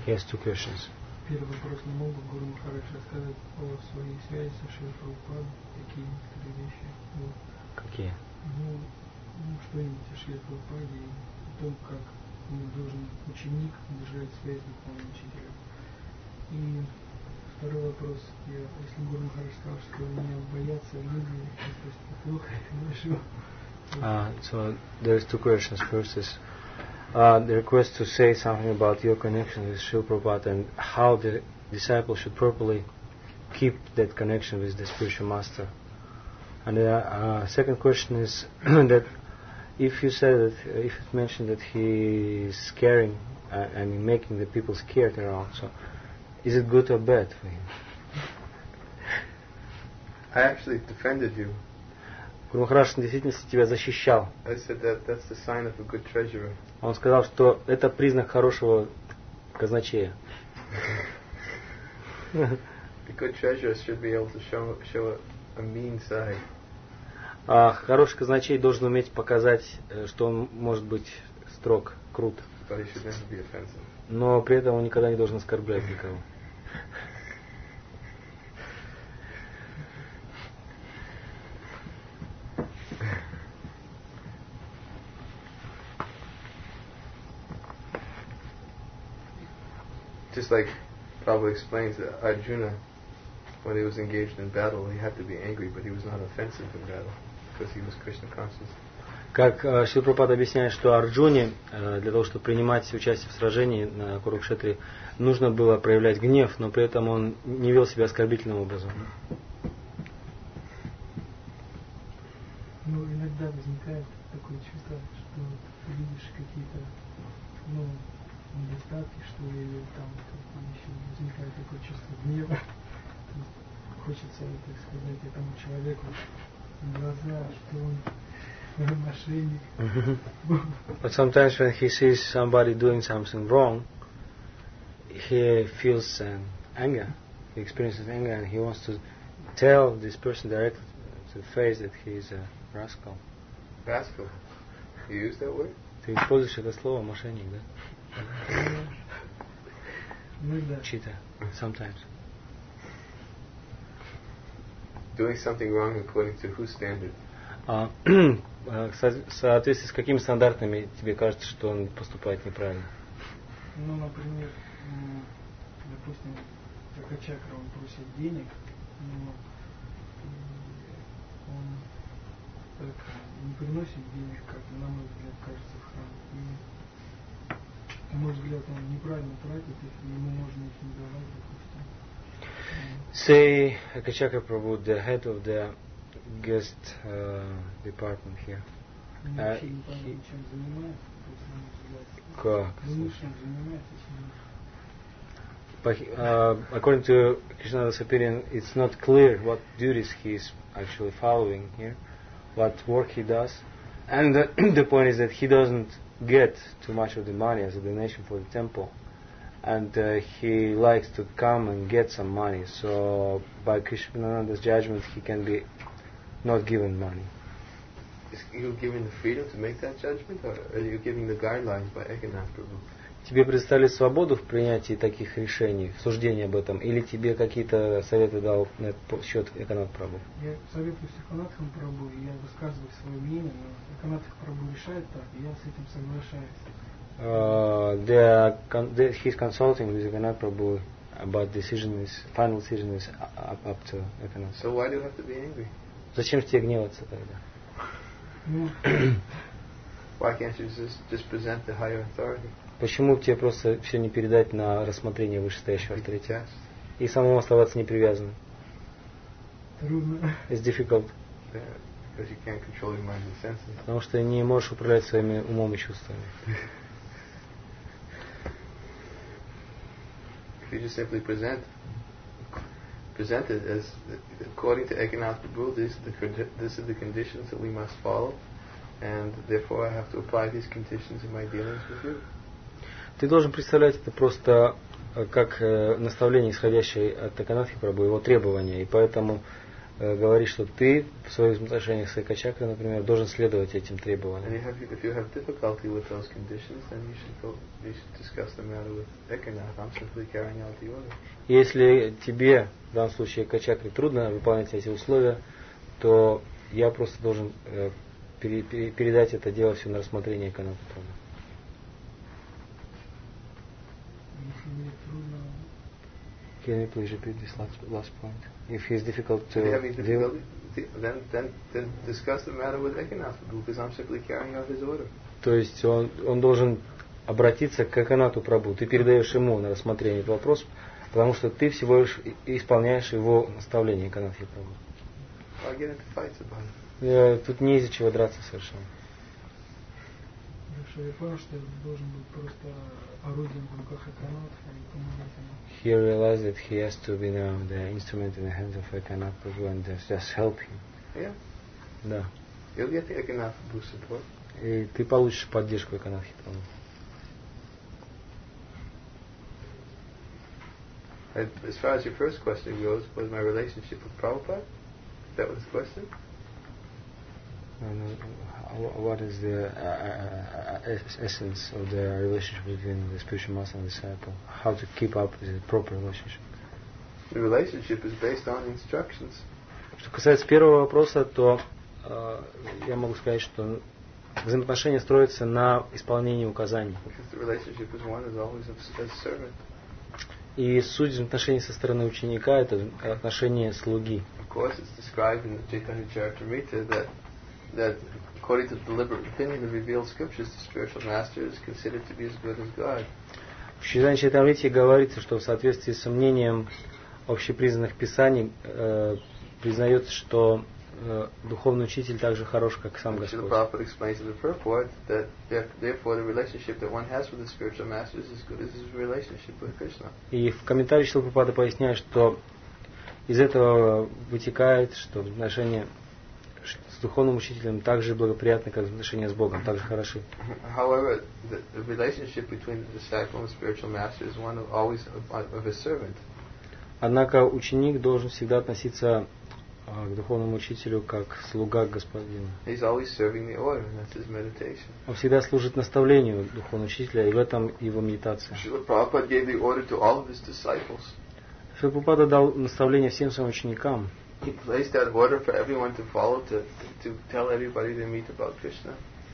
He has two questions. Первый вопрос: не мог бы Гуру Махарадж рассказать о своей связи со Шрилой Прабхупадой, такие некоторые вещи? Вот. Какие? Ну, ну что-нибудь о Шриле Прабхупаде и о том, как ну, должен ученик держать связь с духовным учителем. И второй вопрос: я, если Гуру Махарадж сказал, что меня боятся люди, это плохо, это хорошо. Uh, so there's two questions. First is uh, the request to say something about your connection with Srila Prabhupada and how the disciple should properly keep that connection with the spiritual master. And the uh, second question is that if you said that, uh, if it's mentioned that he is scaring uh, and making the people scared around, so is it good or bad for him? I actually defended you. Гуру Махарадж в действительности тебя защищал. I said that that's the sign of a good treasurer. Он сказал, что это признак хорошего казначея. A good treasurer should be able to show, show a, a mean side. А хороший казначей должен уметь показать, что он может быть строг, крут. But he should never be offensive. Но при этом он никогда не должен оскорблять никого. Just like Prabhupada explains that Arjuna, when he was engaged in battle, he had to be angry, but he was not offensive in battle because he was Krishna conscious. Как Шрила Прабхупада объясняет, что Арджуне, для того, чтобы принимать участие в сражении на Курукшетре, нужно было проявлять гнев, но при этом он не вел себя оскорбительным образом. Ну, иногда возникает такое чувство, что ты видишь какие-то, ну, недостатки, что или там еще возникает такое чувство гнева. Хочется, так сказать, этому человеку в глаза, что он мошенник. But sometimes when he sees somebody doing something wrong, he feels um, anger. He experiences anger and he wants to tell this person directly to the face that he is a rascal. Rascal? You use that word? Ты используешь это слово мошенник, да? Ну да. Cheater, sometimes. Doing something wrong according to whose standard? А, в соответствии с какими стандартами тебе кажется, что он поступает неправильно? Ну, например, допустим, Такачакра, он просит денег, но он так не приносит денег, как, на мой взгляд, кажется, в храм. И, на мой взгляд, он неправильно тратит их, и ему можно их не давать, допустим. Say Akachakra Prabhu, the head of the guest uh, department here. Uh, he, как? But uh, according to Krishnada's opinion, it's not clear what duties he is actually following here, what work he does. And the, the point is that he doesn't get too much of the money as a donation for the temple. And uh, he likes to come and get some money. So by Krishnada's judgment, he can be not given money. Is you giving the freedom to make that judgment, or are you giving the guidelines by Ekanath Prabhu? Тебе предоставили свободу в принятии таких решений, в суждении об этом, или тебе какие-то советы дал на этот счет Эканат Прабху? Я советую с Эканатхом Прабху, и я высказываю свое мнение, но Эканатх Прабху решает так, и я с этим соглашаюсь. Uh, the, con- the, he's consulting with Ekanath Prabhu about decision is, final decision is up, up to Ekanath. So why do you have to be angry? Зачем тебе гневаться тогда? Ну, Why can't you just, just present the higher authority? Почему тебе просто все не передать на рассмотрение вышестоящего авторитета? Yes. И самому оставаться непривязанным? трудно. It's difficult. Yeah, because you can't control your mind and senses. Потому что не можешь управлять своими умом и чувствами. If you just simply present, present it as, according to Ekanath Prabhu, these are the this are the conditions that we must follow, and therefore I have to apply these conditions in my dealings with you. Ты должен представлять это просто как наставление, исходящее от Эканатхи Прабху, его требования, и поэтому э, говорит, что ты в своих отношениях с Экачакрой, например, должен следовать этим требованиям. And you have, if you have difficulty with those conditions, then you should go, you should discuss the matter with Ekanath. I'm simply carrying out the order. Если тебе, в данном случае Экачакре, трудно выполнять эти условия, то я просто должен э, пере, пере, передать это дело все на рассмотрение Эканату. Если мне трудно, Can you please repeat this last, last point? If he is difficult to If you have any deal, difficulty, then, then, then discuss the matter with Ekanath, because I'm simply carrying out his order. то есть он, он должен обратиться к Эканату Прабху. Ты передаешь ему на рассмотрение этот вопрос, потому что ты всего лишь исполняешь его наставление Эканатхи Прабху. I get into fights about it. Э, Тут не из-за чего драться совершенно. хорошо, я понял, что я должен быть просто орудием в руках Эканатха и помогать ему. He realized that he has to be now the instrument in the hands of Ekanath Prabhu and just, just help him. Yeah. Да. You'll get the Ekanath Prabhu support. И ты получишь поддержку Эканатхи Прабху. And as far as your first question goes, was my relationship with Prabhupada? That was the question? And, uh, what is the uh, uh, uh, essence of the relationship between the spiritual master and disciple? How to keep up the proper relationship? The relationship is based on instructions. Что касается первого вопроса, то э, я могу сказать, что взаимоотношения строятся на исполнении указаний. Because the relationship is one is always as servant. И суть взаимоотношений со стороны ученика – это отношение слуги. Of course, it's described in the Chaitanya Charitamrita that that according to the deliberate opinion of revealed scriptures, the spiritual master is considered to be as good as God. В Читании Чайтамрите говорится, что в соответствии с мнением общепризнанных писаний э, признается, что э, духовный учитель так же хорош, как сам Господь. Srila Prabhupada explains in the purport that therefore the relationship that one has with the spiritual master is as good as his relationship with Krishna. И в комментарии Шрила Прабхупада поясняет, что из этого вытекает, что отношения с духовным учителем так же благоприятны, как отношения с Богом, так же хороши. However, the, the relationship between the disciple and the spiritual master is one of always of, of a servant. Однако ученик должен всегда относиться к духовному учителю как слуга к господину. He's always serving the order, and that's his meditation. Он всегда служит наставлению духовного учителя, и в этом его медитация. Srila Prabhupada gave the order to all of his disciples. Шрила Прабхупада дал наставление всем своим ученикам. He placed that order for everyone to follow, to to tell everybody they meet about Krishna.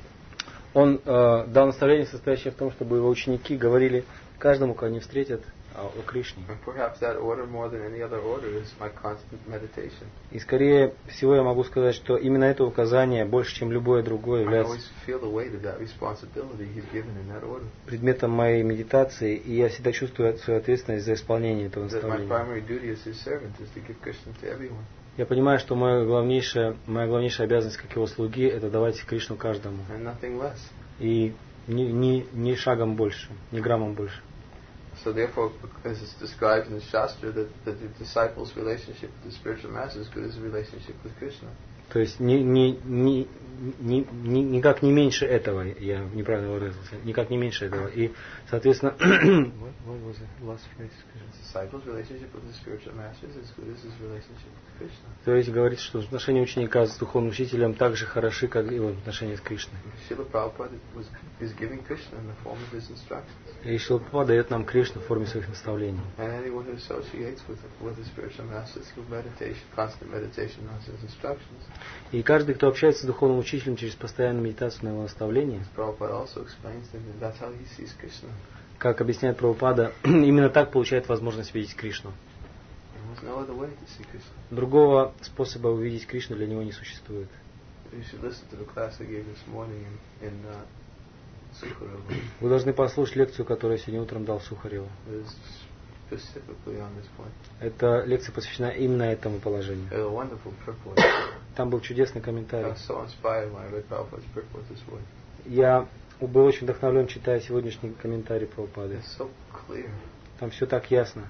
Он э, дал наставление, состоящее в том, чтобы его ученики говорили каждому, кого они встретят, о Кришне. And perhaps that order, more than any other order, is my constant meditation. И скорее всего я могу сказать, что именно это указание, больше чем любое другое, I является always feel the weight of that responsibility he's given in that order. предметом моей медитации, и я всегда чувствую свою ответственность за исполнение этого That my наставления. primary duty as his servant is to give Krishna to everyone. Я понимаю, что моя главнейшая, моя главнейшая обязанность как его слуги – это давать Кришну каждому. And nothing less. И ни, ни, ни шагом больше, ни граммом больше. So therefore, as it's described in the Shastra, that, that the disciple's relationship with the spiritual master is as good as the relationship with Krishna. То есть ни, ни, ни, ни, ни, никак не меньше этого, я неправильно выразился, никак не меньше этого. И, соответственно, what, what was the last phrase? Disciple's relationship with the spiritual master is as good as his relationship with Krishna. То есть говорится, что отношения ученика с духовным учителем так же хороши, как и его отношения с Кришной. Srila Prabhupada was, is giving Krishna in the form of his instructions. И Шрила Прабхупада дает нам Кришну в форме своих наставлений. And anyone who associates with with the spiritual master through meditation, constant meditation on his instructions. И каждый, кто общается с духовным учителем через постоянную медитацию на его наставление, Prabhupada also explains that that's how he sees Krishna. как объясняет Прабхупада, именно так получает возможность видеть Кришну. There's no other way to see Krishna. Другого способа увидеть Кришну для него не существует. You should listen to the class I gave this morning in, in uh, Sukhareva. Вы должны послушать лекцию, которую я сегодня утром дал Сухареву. It is specifically on this point. Эта лекция посвящена именно этому положению. It was a wonderful purport. Там был чудесный I комментарий. was so inspired when I read Prabhupada's purport this morning. Я был очень вдохновлен, читая сегодняшний комментарий Прабхупады. It's so clear. Там все так ясно.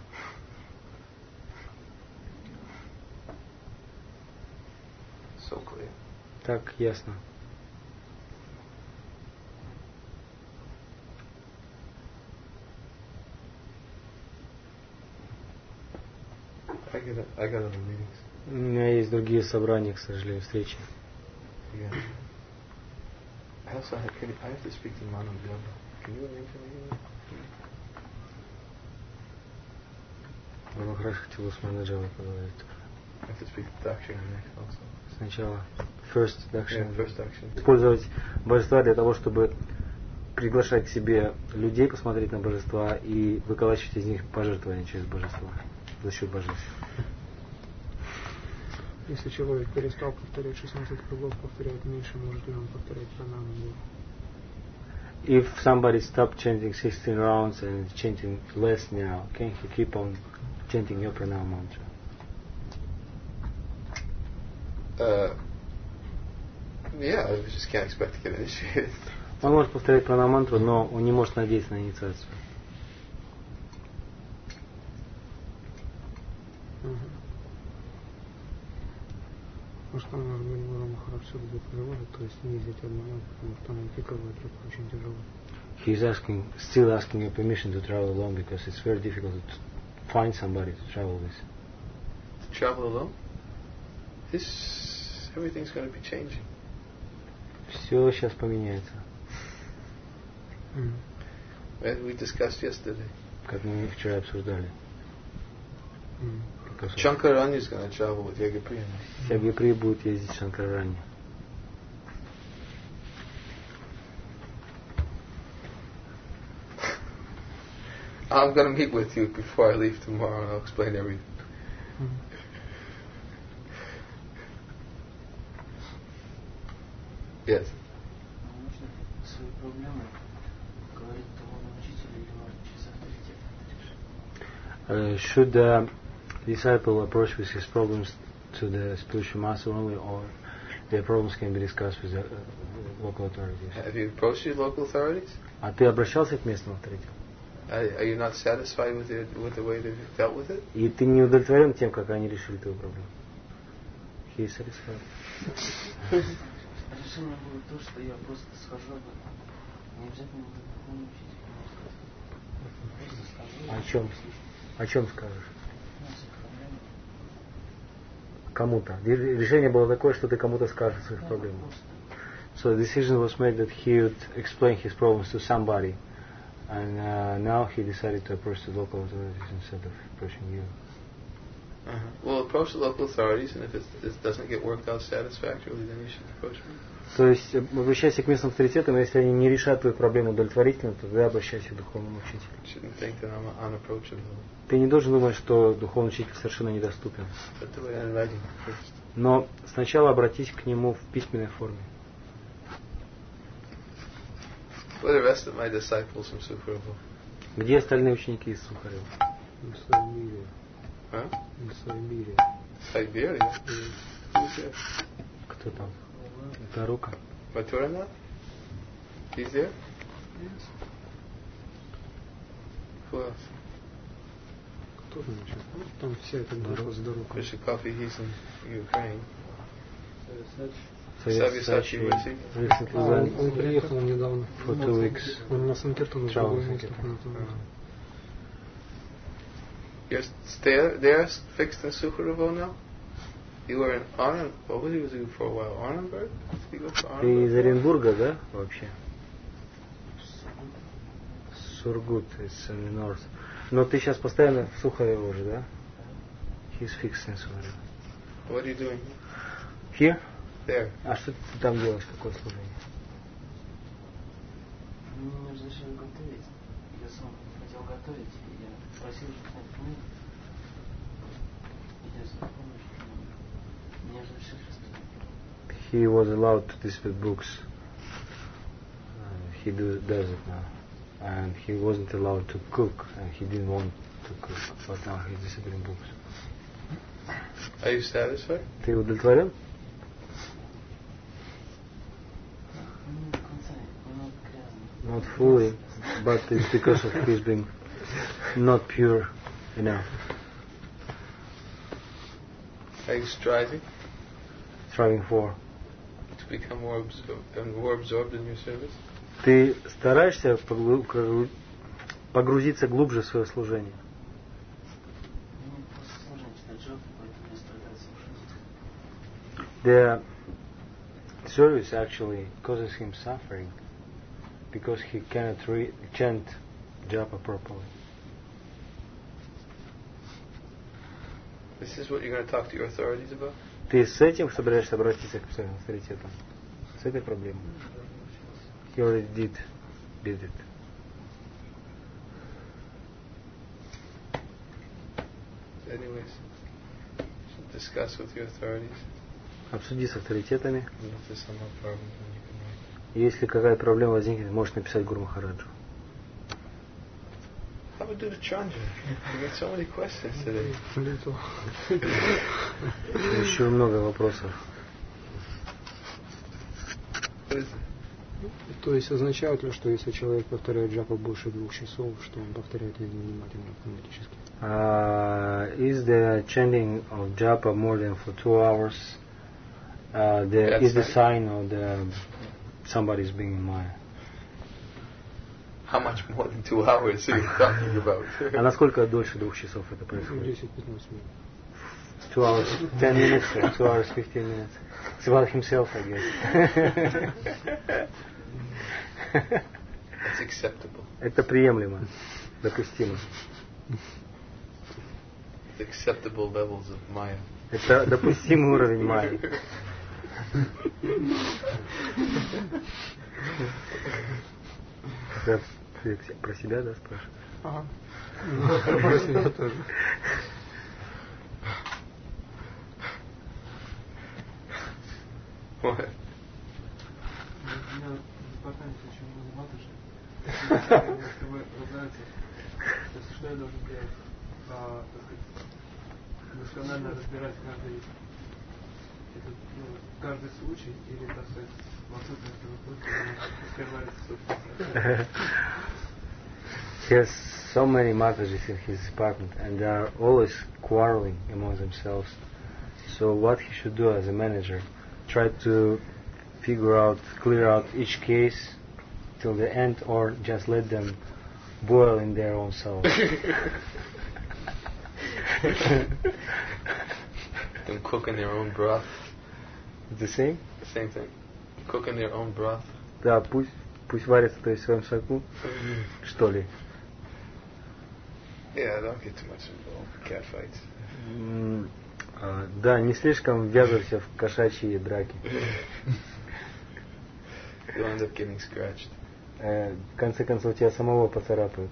So clear. Так ясно. I got I got other meetings. У меня есть другие собрания, к сожалению, встречи. Yeah. I also have, can, I have to speak to Manam Jabba. Can you arrange anything? Я бы хорошо хотел с менеджером поговорить. I have to speak to Dakshina next also. Сначала first Dakshina. Yeah, first Dakshina. Использовать божества для того, чтобы приглашать к себе людей, посмотреть на божества и выколачивать из них пожертвования через божества, за счет божеств. Если человек перестал повторять шестнадцать кругов, повторяет меньше, может ли он повторять пранаму? If somebody stopped chanting sixteen rounds and is chanting less now, can he keep on chanting your pranam mantra? Uh, yeah, I just can't expect to get initiated. Он может повторять пранам мантру, но он не может надеяться на инициацию. Может, он, может быть, Гуру Махарадж все-таки позволит, то есть не ездить одному, потому что он пиковый труд очень тяжелый. He's asking, still asking your permission to travel alone because it's very difficult to find somebody to travel with. To travel alone? This, everything's going to be changing. Все сейчас поменяется. Mm. As we discussed yesterday. Как мы вчера обсуждали. Mm. Shankararanya is going to travel with Yagyapriya. Yagyapriya будет ездить в Шанкарарани. I'm going to meet with you before I leave tomorrow and I'll explain everything. Mm. Yes. Uh, should the disciple approach with his problems to the spiritual master only, or their problems can be discussed with the uh, local authorities? Have you approached your local authorities? А ты обращался к местным авторитетам? Are, are you not satisfied with the, with the way they've dealt with it? И ты не удовлетворен тем, как они решили твою проблему? He is satisfied. Решение было то, что я просто схожу об этом. Не обязательно духовный учитель. Просто скажу. О чем? О чем скажешь? Кому-то. Решение было такое, что ты кому-то скажешь о своих проблемах. So the decision was made that he would explain his problems to somebody. And uh, now he decided to approach the local authorities instead of approaching you. Uh-huh. Well, approach the local authorities, and if it's, it doesn't get worked out satisfactorily, then you should approach me. То есть обращайся к местным авторитетам, если они не решат твою проблему удовлетворительно, то тогда обращайся к духовному учителю. Shouldn't think that I'm unapproachable. Ты не должен думать, что духовный учитель совершенно недоступен. But do it in writing first. Но сначала обратись к нему в письменной форме. Where are the rest of my disciples from Sukhareva? Где остальные ученики из Сухарева? В Сибири. Huh? В Сибири. Siberia? Who's there? Кто там? Тарука. Mathuranath? He's there? Yes. Who else? Кто там еще? Там вся эта группа с Дарукой. Vishakafi, he's in Ukraine. Сависачи. А, он, он приехал недавно. For two weeks. Он на Санкиртану в другое место. You're there, they're fixed in Sukharevo now? You were in Arnhem, what was you doing for a while? Arnhemberg? Did you go to Ты из Arnhemberg? Оренбурга, да, вообще? Сургут, it's in the north. Но ты сейчас постоянно в Сухарево уже, да? He's fixed in Сухарево. What are you doing? Here? There. А что ты там делаешь, какое служение? Мне разрешили готовить. Я сам хотел готовить, и я просил читать книгу. Я знакомый, что мне разрешили рассказать. He was allowed to distribute books. Uh, he do, does it now. And he wasn't allowed to cook, and he didn't want to cook. But now he's distributing books. Are you satisfied? Ты удовлетворен? Not fully, but it's because of his being not pure enough. Are you striving Striving for. to become more absorbed, and more absorbed in your service? Ты стараешься поглу- погрузиться глубже в свое служение? Мне просто сложно читать жопу, поэтому я страдаю слушать. the service actually causes him suffering because he cannot re- chant japa properly. This is what you're going to talk to your authorities about? Ты с этим собираешься обратиться к своим авторитетам? С этой проблемой? He already did, did it. Anyways, discuss with your authorities. Обсуди с авторитетами. And if there's some more problems, then you can write. Если какая проблема возникнет, можешь написать Гуру Махараджу. How about do the Chandra? We got so many questions today. Еще много вопросов. What is it? То есть означает ли, что если человек повторяет джапу больше двух часов, что он повторяет это внимательно автоматически? Uh, is the chanting of japa more than for two hours? Uh, the, is the sign of the somebody's being in Maya? How much more than two hours are you talking about? А насколько дольше двух часов это происходит? десять-пятнадцать минут. Two hours, ten minutes, or two hours, fifteen minutes. It's about himself, I guess. It's acceptable. Это приемлемо, допустимо. It's acceptable levels of Maya. Это допустимый уровень майи. Да, ты про себя, да, спрашиваешь? Ага. Про себя тоже. What? Меня департамент очень много матушек. Чтобы разобраться, то есть что я должен делать? А, так сказать, досконально разбирать каждый, этот, ну, каждый случай или, так сказать, в отсутствии вопроса, раскрывается собственно. He has so many Matajis in his department and they are always quarreling among themselves. So what he should do as a manager, try to figure out, clear out each case till the end or just let them boil in their own selves. Them cook in their own broth. The same? The same thing. Cook in their own broth. Да, пусть, пусть варятся, то есть в своем соку, что ли. Yeah, don't get too much involved in cat fights. Mm, uh, да, не слишком ввязывайся в кошачьи драки. You'll end up getting scratched. Uh, в конце концов тебя самого поцарапают.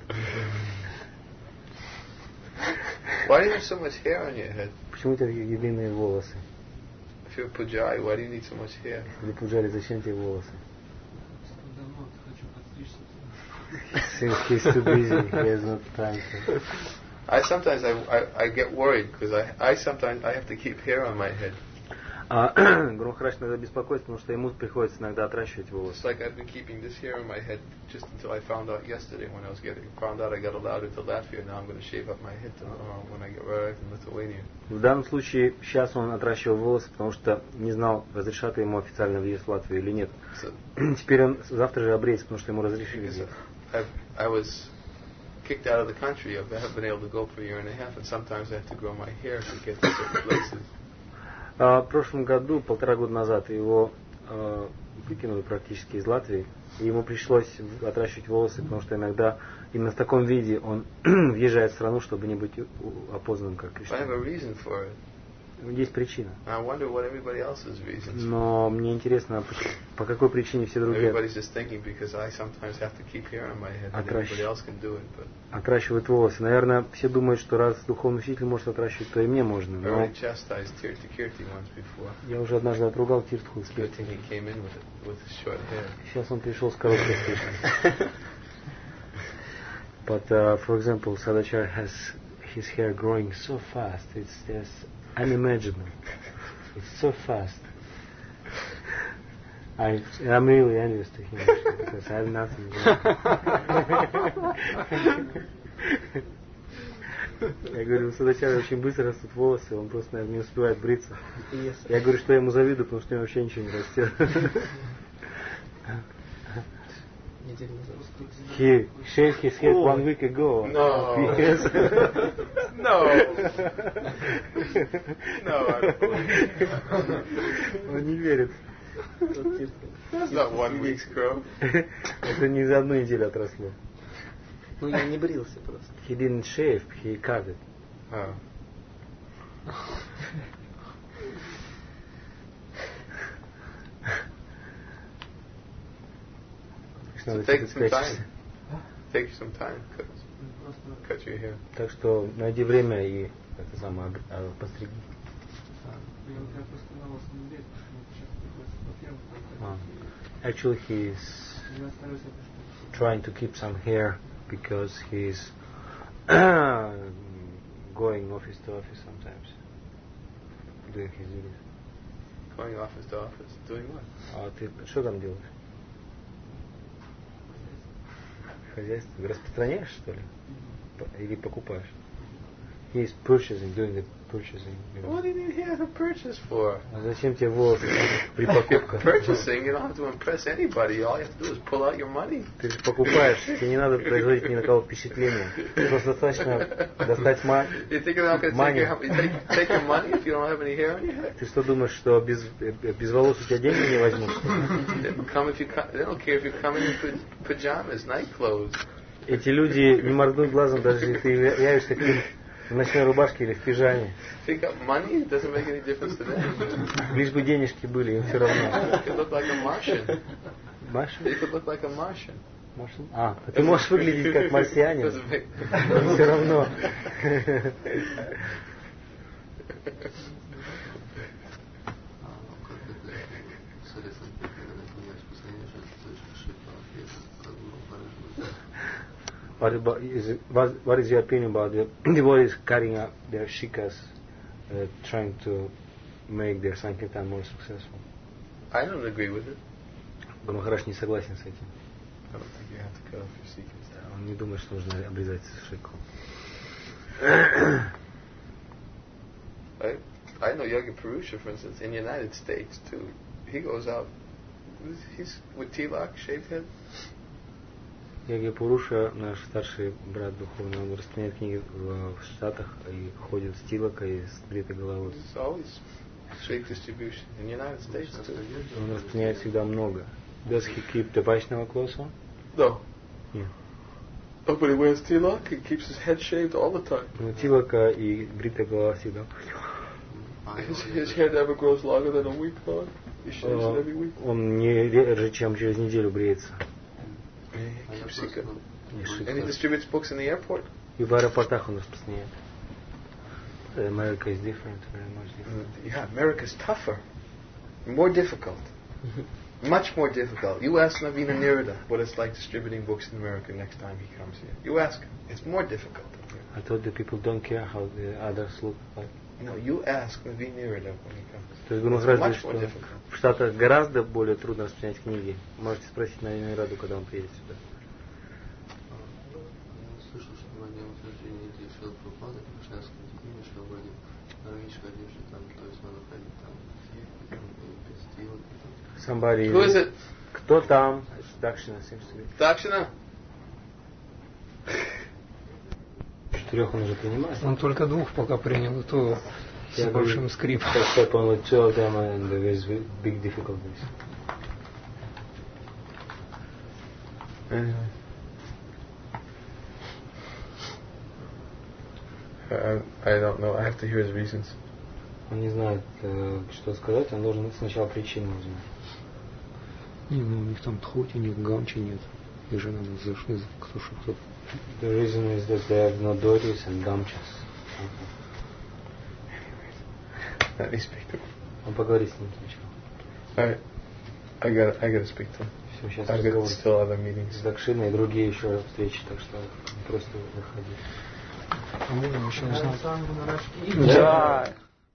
Why do you have so much hair on your head? Почему у тебя такие длинные волосы? If you're a pujari, why do you need so much hair? Или пуджари, зачем тебе волосы? Давно хочу подстричься. Since he's too busy, he has no time to... I sometimes I, I, I get worried because I, I sometimes I have to keep hair on my head. Гуру Махарадж иногда беспокоится, потому что ему приходится иногда отращивать волосы. It's like I've been keeping this hair on my head just until I found out yesterday when I was getting found out I got allowed into Latvia. Now I'm going to shave up my head tomorrow when I get arrived in Lithuania. В данном случае сейчас он отращивал волосы, потому что не знал, разрешат ему официально въезд в Латвию или нет. So, Теперь он завтра же обреется, потому что ему разрешили въезд. I, I was kicked out of the country. I haven't been able to go for a year and a half, and sometimes I have to grow my hair to get to certain places. А в прошлом году, полтора года назад, его э, выкинули практически из Латвии, и ему пришлось отращивать волосы, потому что иногда именно в таком виде он въезжает в страну, чтобы не быть опознанным как I have Кришна. a reason for it. Есть причина. I wonder what everybody else's reasons. Но мне интересно, по какой причине все другие Everybody's just thinking because I sometimes have to keep hair on my head, and Отращ- everybody else can do it. But отращивают волосы. Наверное, все думают, что раз духовный учитель может отращивать, то и мне можно. I Но already chastised Tirti Kirti once before. я уже однажды отругал Тиртху. It's a good thing he came in with it, with his short hair. Сейчас он пришел с короткой стрижкой. But uh, for example, Sadachar has his hair growing so fast. It's just unimaginable. It's so fast. I, I'm really envious to him actually, because I have nothing. Я говорю, у Садачара очень быстро растут волосы, он просто, наверное, не успевает бриться. Я говорю, что я ему завидую, потому что у него вообще ничего не растет. неделю назад. He shaved his head one week ago. No. Yes. No. No, I don't believe. Он не верит. That's not one week's growth. Это не за одну неделю отросло. Ну, я не брился просто. He didn't shave, he cut it. Oh. So take some time. Take some time. Cut, cut your hair. Так что найди время и это самое об- постриги. Ah. Actually, he's trying to keep some hair because he's going office to office sometimes, doing his duties. Going office to office. Doing what? А ты что там делаешь? Хозяйство. Распространяешь, что ли? П- Или покупаешь? He's purchasing, doing the purchasing. You know. What do you need hair to purchase for? А зачем тебе волосы при If you're покупках? purchasing, you don't have to impress anybody. All you have to do is pull out your money. Ты же покупаешь, тебе не надо производить ни на кого впечатление. Просто достаточно достать ма- You think you're not going to take money. your, you take, take your money if you don't have any hair on your head? Ты что думаешь, что без, без волос у тебя деньги не возьмут? They don't come if you come, they don't care if you come in your pajamas, night clothes. Эти люди не моргнут глазом, даже если ты явишься к ним в ночной рубашке или в пижаме. If you got money, it doesn't make any difference to them. Лишь бы денежки были, им все равно. You could look like a Martian. Маршал? You could look like a Martian. Маршал? А, ты можешь выглядеть как марсианин. Doesn't make- Все равно. What, about, is it, what, what is your opinion about the devotees cutting up their shikas, uh, trying to make their sankirtan more successful? I don't agree with it. Махараш не согласен с этим. I don't think you have to cut off your sequence. Он не думает, что нужно обрезать шику. I, I know Yogi Purusha, for instance, in the United States too. He goes out, he's with tilak, shaved head. Йоги Пуруша, наш старший брат духовный, он распространяет книги в, в Штатах и ходит с тилокой и с бритой головой. It's always straight distribution in the United States too. Он распространяет всегда много. Does he keep the Vaishnava clothes on? No. Нет. Oh, but he wears tilak. He keeps his head shaved all the time. Но тилока и бритая голова всегда. His, his hair never grows longer than a week long. He shaves it every week. Он не реже, чем через неделю бреется. He keeps secret. Не And he шикарно. distributes books in the airport. И в аэропортах он распространяет. America is different, very much different. Yeah, America's tougher, more difficult, much more difficult. You ask Navina Nirada what it's like distributing books in America next time he comes here. You ask him. It's more difficult up here. I thought the people don't care how the others look like. No, you ask Navina Nirada when he comes. То есть Гуру It's Махарадж much говорит, more что difficult. в Штатах гораздо более трудно распространять книги. Можете спросить на Раду, когда он приедет сюда. Слышал, что во дне утверждения эти Шрила Прабхупады, Кришнаевском Дикине, Шрила Владимир, ограничив одежде там, то есть надо ходить там, без тела. Somebody. Who is it? Кто там? Дакшина, seems to be. Dakshina? Четырех он уже принимает. Он только двух пока принял, и то с большим скрипом. Step on with two of them and there is big difficulties. Anyway. I, I don't know. I have to hear his reasons. Он не знает, э, что сказать, он должен сначала причину узнать. Не, ну у них там тхути нет, гамчи нет. И же надо зашли, кто что кто. The reason is that they have no daughters and gamchas. Let me speak to him. Он поговорит с ним сначала. Alright. I gotta, I gotta speak to him. Все, сейчас I've got разговор still other meetings. с Дакшиной и другие еще встречи, так что просто выходи. А можно еще узнать? Да.